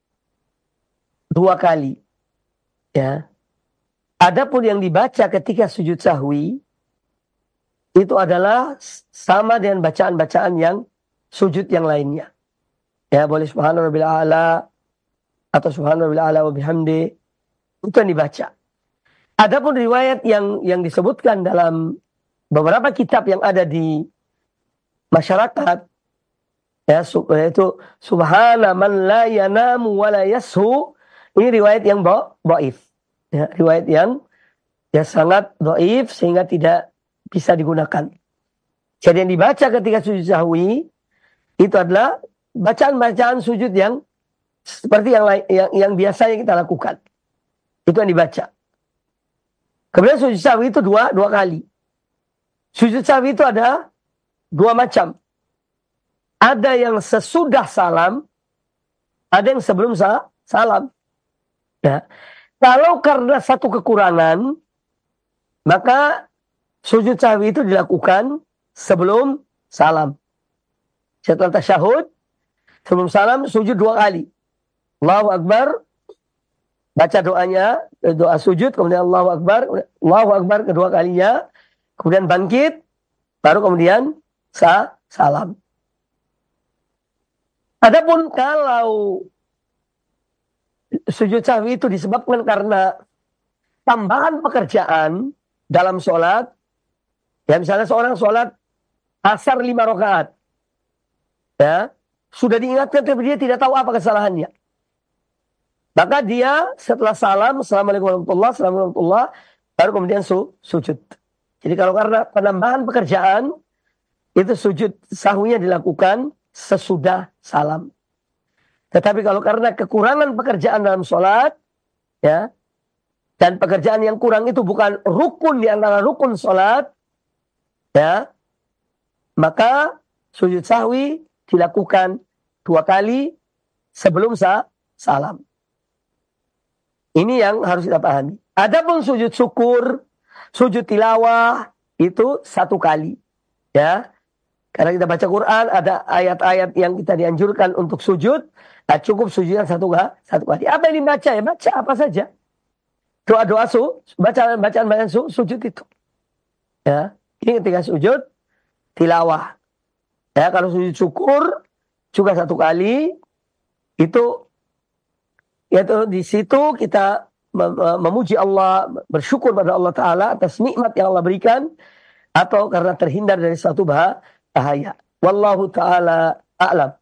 2 kali. Ya. Adapun yang dibaca ketika sujud sahwi itu adalah sama dengan bacaan-bacaan yang sujud yang lainnya. Ya, boleh subhana rabbil a'la atau subhana rabbil a'la wa bihamdi, itu yang dibaca. Adapun riwayat yang disebutkan dalam beberapa kitab yang ada di masyarakat, ya, yaitu subhana man la yanamu wa la yashu, ini riwayat yang dhaif. Ya, riwayat yang sangat dhaif sehingga tidak bisa digunakan. Jadi yang dibaca ketika sujud sahwi itu adalah bacaan-bacaan sujud yang seperti yang biasanya kita lakukan. Itu yang dibaca. Kemudian sujud sahwi itu dua kali. Sujud sahwi itu ada 2 macam. Ada yang sesudah salam, ada yang sebelum salam. Ya. Kalau karena satu kekurangan, maka sujud sahwi itu dilakukan sebelum salam. Setelah tasyahud, sebelum salam sujud 2 kali. Allahu Akbar, baca doanya, doa sujud, kemudian Allahu Akbar kedua kalinya, kemudian bangkit, baru kemudian salam. Adapun kalau sujud sahwi itu disebabkan karena tambahan pekerjaan dalam sholat, ya misalnya seorang sholat asar 5 rakaat, ya, sudah diingatkan tapi dia tidak tahu apa kesalahannya. Maka dia setelah salam, assalamualaikum warahmatullahi wabarakatuh, baru kemudian sujud. Jadi kalau karena penambahan pekerjaan, itu sujud sahwinya dilakukan sesudah salam. Tetapi kalau karena kekurangan pekerjaan dalam sholat, ya, dan pekerjaan yang kurang itu bukan rukun di antara rukun sholat, ya, maka sujud sahwi dilakukan 2 kali sebelum salam. Ini yang harus kita pahami. Adapun sujud syukur, sujud tilawah itu 1 kali. Ya. Karena kita baca Quran, ada ayat-ayat yang kita dianjurkan untuk sujud, nah cukup sujudnya 1 kali. Apa yang dibaca? Ya baca apa saja. Doa-doa bacaan sujud itu. Ya. Ini ketika sujud tilawah. Ya, kalau sujud syukur juga 1 kali, itu yaitu di situ kita memuji Allah, bersyukur pada Allah Ta'ala atas nikmat yang Allah berikan, atau karena terhindar dari suatu bahaya. Wallahu Ta'ala a'lam.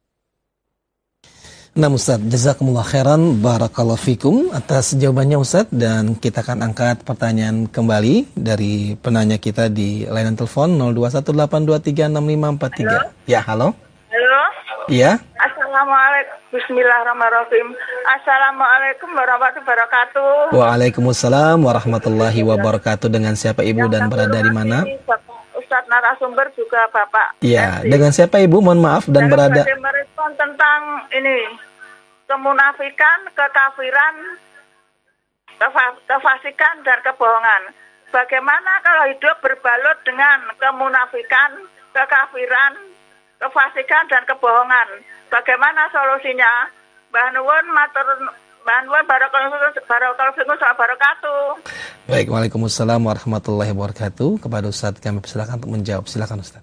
Nah Ustaz, jazakumullah khairan, barakallahu fikum atas jawabannya Ustaz. Dan kita akan angkat pertanyaan kembali dari penanya kita di layanan telepon 0218236543. Halo? Ya, halo. Halo. Iya. Assalamualaikum. Bismillahirrahmanirrahim. Assalamualaikum warahmatullahi wabarakatuh. Waalaikumsalam warahmatullahi wabarakatuh. Dengan siapa Ibu dan berada di mana? Ustadz narasumber juga Bapak. Iya, dengan siapa Ibu? Mohon maaf dan berada. Saya merespon tentang ini kemunafikan, kekafiran kefasikan dan kebohongan. Bagaimana kalau hidup berbalut dengan kemunafikan, kekafiran, kefasikan dan kebohongan? Bagaimana solusinya? Mbah nuwun matur nuwun barakallahu fikum wabarakatuh. Baik, Waalaikumsalam warahmatullahi wabarakatuh. Kepada Ustaz kami persilakan untuk menjawab. Silakan Ustaz.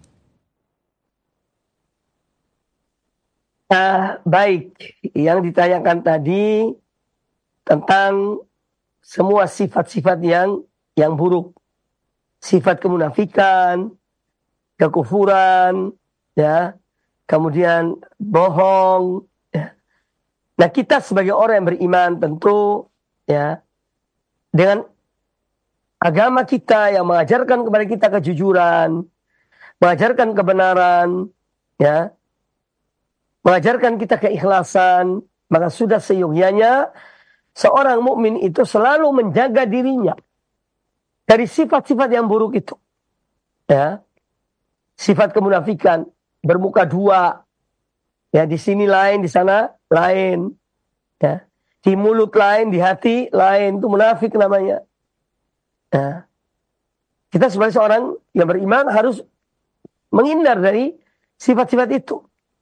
Baik, yang ditanyakan tadi tentang semua sifat-sifat yang buruk, sifat kemunafikan, kekufuran, ya, kemudian bohong. Ya. Nah, kita sebagai orang yang beriman tentu, ya, dengan agama kita yang mengajarkan kepada kita kejujuran, mengajarkan kebenaran, ya, mengajarkan kita keikhlasan, maka sudah seyogyanya seorang mukmin itu selalu menjaga dirinya dari sifat-sifat yang buruk itu. Ya. Sifat kemunafikan, bermuka dua. Ya, di sini lain, di sana lain. Ya. Di mulut lain, di hati lain, itu munafik namanya. Ya. Kita sebagai seorang yang beriman harus menghindar dari sifat-sifat itu.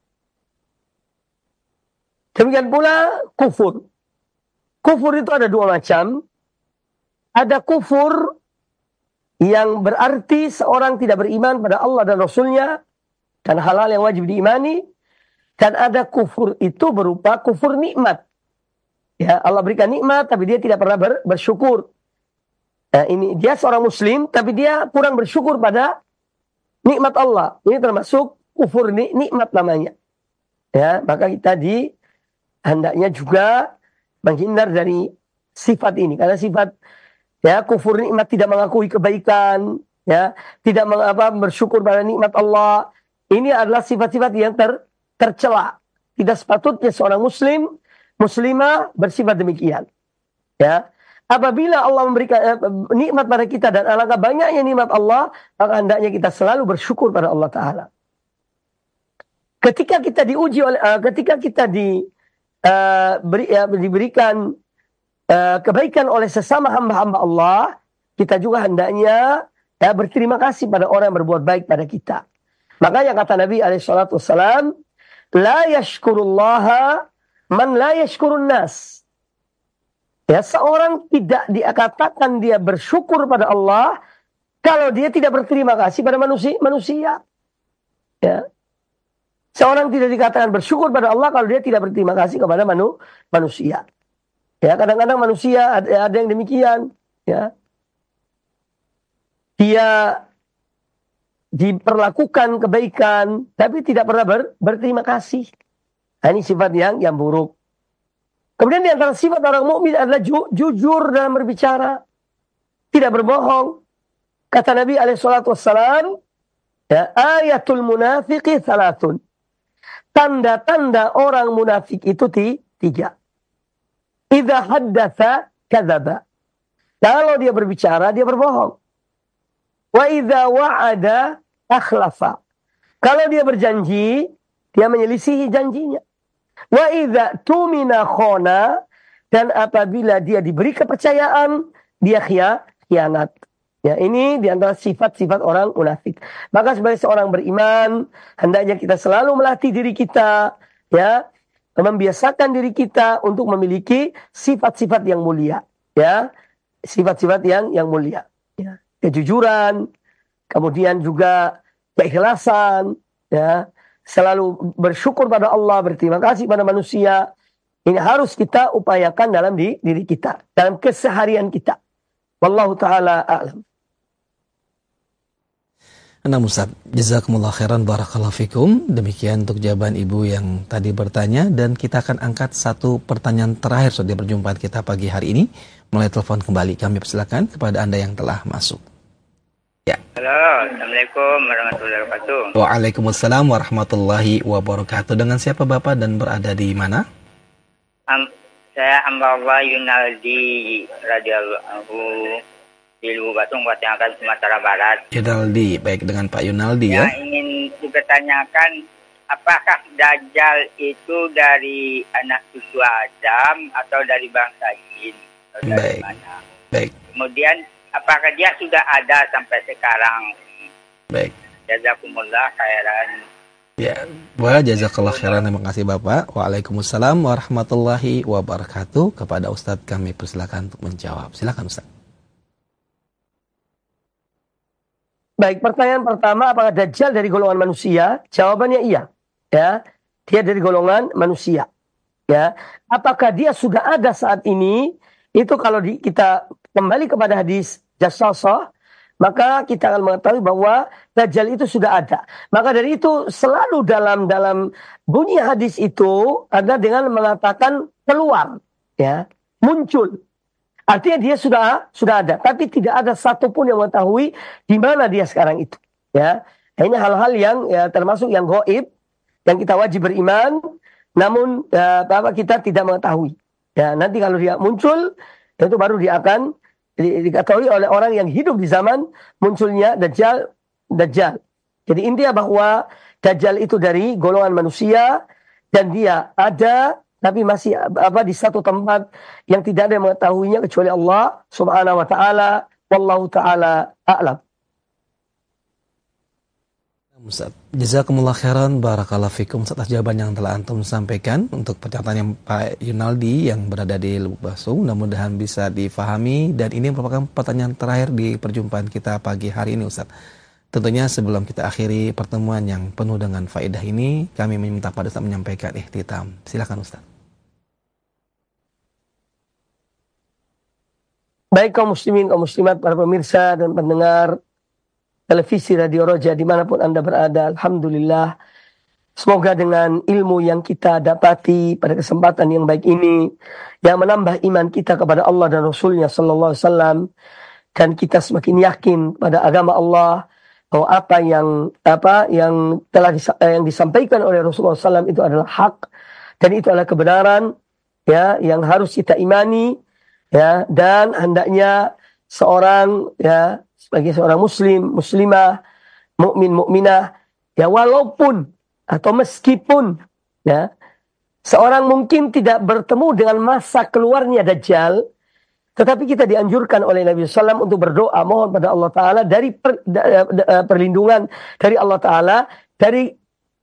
Demikian pula kufur. Kufur itu ada dua macam. Ada kufur yang berarti seorang tidak beriman pada Allah dan Rasulnya dan hal-hal yang wajib diimani. Dan ada kufur itu berupa kufur nikmat. Ya, Allah berikan nikmat tapi dia tidak pernah bersyukur. Nah, ini dia seorang muslim tapi dia kurang bersyukur pada nikmat Allah. Ini termasuk kufur nikmat namanya. Ya, maka kita hendaknya juga menghindar dari sifat ini, karena sifat, ya, kufur nikmat, tidak mengakui kebaikan, ya, tidak bersyukur pada nikmat Allah. Ini adalah sifat-sifat yang tercela. Tidak sepatutnya seorang muslimah bersifat demikian. Ya, apabila Allah memberikan nikmat pada kita dan alangkah banyaknya nikmat Allah, maka hendaknya kita selalu bersyukur pada Allah Taala. Ketika kita diuji oleh, ketika kita diberikan kebaikan oleh sesama hamba-hamba Allah, kita juga hendaknya berterima kasih pada orang yang berbuat baik pada kita. Makanya kata Nabi SAW, la yashkurullaha man la yashkurun nas. Ya, seorang tidak dikatakan dia bersyukur pada Allah kalau dia tidak berterima kasih pada manusia. Ya. Seorang tidak dikatakan bersyukur pada Allah kalau dia tidak berterima kasih kepada manusia. Ya, kadang-kadang manusia ada yang demikian. Ya. Dia diperlakukan kebaikan, tapi tidak pernah berterima kasih. Nah, ini sifat yang buruk. Kemudian di antara sifat orang mukmin adalah jujur dalam berbicara, tidak berbohong. Kata Nabi SAW, ya, ayatul munafiqi thalathun. Tanda-tanda orang munafik itu tiga. Idza haddatsa kadzaba. Kalau dia berbicara, dia berbohong. Wa idza wa'ada akhlafa. Kalau dia berjanji, dia menyelisihi janjinya. Wa idza tumina khana. Dan apabila dia diberi kepercayaan, dia khianat. Ya, ini diantara sifat-sifat orang munafik. Maka sebagai seorang beriman, hendaknya kita selalu melatih diri kita, ya, membiasakan diri kita untuk memiliki sifat-sifat yang mulia, ya, sifat-sifat yang mulia, ya. Kejujuran, kemudian juga keikhlasan, ya, selalu bersyukur pada Allah, berterima kasih pada manusia. Ini harus kita upayakan dalam diri kita, dalam keseharian kita. Wallahu ta'ala a'lam. Nah, Ustaz, jazakumullah khairan, barakallahu fikum. Demikian untuk jawaban Ibu yang tadi bertanya, dan kita akan angkat satu pertanyaan terakhir sudah perjumpaan kita pagi hari ini melalui telepon kembali. Kami persilakan kepada Anda yang telah masuk. Ya. Halo, Assalamualaikum warahmatullahi wabarakatuh. Waalaikumsalam warahmatullahi wabarakatuh. Dengan siapa Bapak dan berada di mana? Saya hamba Allah Yunaldi radhiyallahu di Lubatung, Batangan, Sumatera Barat. Yunaldi, baik, dengan Pak Yunaldi ya. Ingin dipertanyakan, apakah Dajjal itu dari anak cucu Adam atau dari bangsa jin? Baik. Bagaimana? Baik. Kemudian apakah dia sudah ada sampai sekarang? Baik. Jazakumullah khairan. Ya, wa jazakallah khairan. Terima kasih Bapak. Waalaikumsalam warahmatullahi wabarakatuh. Kepada Ustadz kami persilakan untuk menjawab. Silakan Ustadz. Baik, pertanyaan pertama, apakah Dajjal dari golongan manusia? Jawabannya iya. Ya, dia dari golongan manusia. Ya, apakah dia sudah ada saat ini? Itu kalau kita kembali kepada hadis Jassasah, maka kita akan mengetahui bahwa Dajjal itu sudah ada. Maka dari itu selalu dalam bunyi hadis itu ada dengan mengatakan keluar, ya, muncul. Artinya dia sudah ada, tapi tidak ada satupun yang mengetahui di mana dia sekarang itu. Ya, ini hal-hal yang ya, termasuk yang gaib, yang kita wajib beriman, namun bahwa kita tidak mengetahui. Ya, nanti kalau dia muncul, itu baru dia akan diketahui oleh orang yang hidup di zaman munculnya Dajjal. Jadi intinya bahwa Dajjal itu dari golongan manusia dan dia ada, tapi masih di satu tempat yang tidak ada yang mengetahuinya kecuali Allah Subhanahu wa taala. Wallahu taala a'lam. Ustaz, jazakumullah khairan, barakallahu fikum atas jawaban yang telah antum sampaikan. Untuk pernyataan yang Pak Yunaldi yang berada di Lubuk Basung, mudah-mudahan bisa difahami, dan ini merupakan pertanyaan terakhir di perjumpaan kita pagi hari ini Ustaz. Tentunya sebelum kita akhiri pertemuan yang penuh dengan faedah ini, kami meminta pada Ustaz menyampaikan ikhtitam. Silakan Ustaz. Baik kaum muslimin, kaum muslimat, para pemirsa dan pendengar televisi Radio Roja dimanapun Anda berada, alhamdulillah, semoga dengan ilmu yang kita dapati pada kesempatan yang baik ini, yang menambah iman kita kepada Allah dan Rasulnya Sallallahu Alaihi Wasallam, dan kita semakin yakin pada agama Allah, bahwa apa yang telah yang disampaikan oleh Rasulullah SAW itu adalah hak, dan itu adalah kebenaran, ya, yang harus kita imani, ya, dan hendaknya seorang, ya, sebagai seorang muslim, muslimah, mukmin, mukminah, ya, walaupun atau meskipun, ya, seorang mungkin tidak bertemu dengan masa keluarnya Dajjal, tetapi kita dianjurkan oleh Nabi SAW untuk berdoa, mohon pada Allah Ta'ala dari perlindungan dari Allah Ta'ala, dari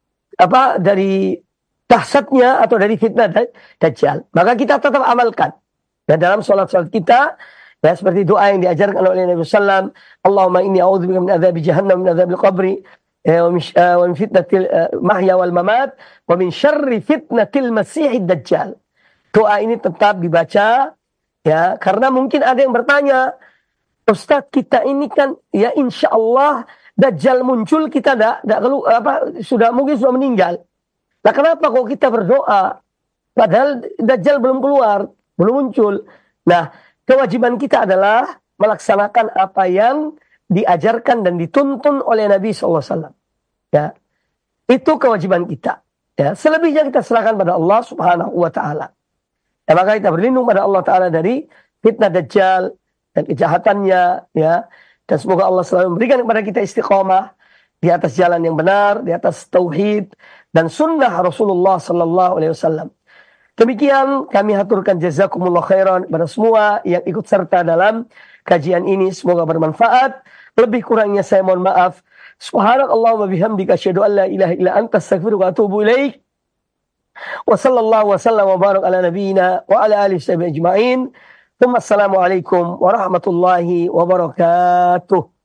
dahsyatnya atau dari fitnah Dajjal. Maka kita tetap amalkan. Dan dalam sholat-sholat kita, ya, seperti doa yang diajarkan oleh Nabi SAW, Allahumma inni a'udzubika min adzabi jahannam, min adzabil qabri, wa min fitnatil mahya wal mamat, wa min syarri fitnatil masihid dajjal. Doa ini tetap dibaca, ya, karena mungkin ada yang bertanya, Ustaz, kita ini kan, ya, insya Allah Dajjal muncul, kita sudah meninggal. Nah, kenapa kok kita berdoa padahal Dajjal belum keluar, belum muncul? Nah, kewajiban kita adalah melaksanakan apa yang diajarkan dan dituntun oleh Nabi SAW. Ya, itu kewajiban kita. Ya, selebihnya kita serahkan pada Allah Subhanahu wa Ta'ala. Ya, maka kita berlindung pada Allah Ta'ala dari fitnah Dajjal dan kejahatannya. Ya, dan semoga Allah selalu memberikan kepada kita istiqamah di atas jalan yang benar, di atas tauhid dan sunnah Rasulullah Sallallahu Alaihi Wasallam. Demikian kami haturkan jazakumullah khairan kepada semua yang ikut serta dalam kajian ini. Semoga bermanfaat. Lebih kurangnya saya mohon maaf. Subhanakallahumma bihamdika asyhadu an la ilaha illa anta astaghfiruka wa atubu ilaik. Wa sallallahu wa sallam wa barak ala nabiyyina wa ala alihi ajma'in. Assalamualaikum warahmatullahi wabarakatuh.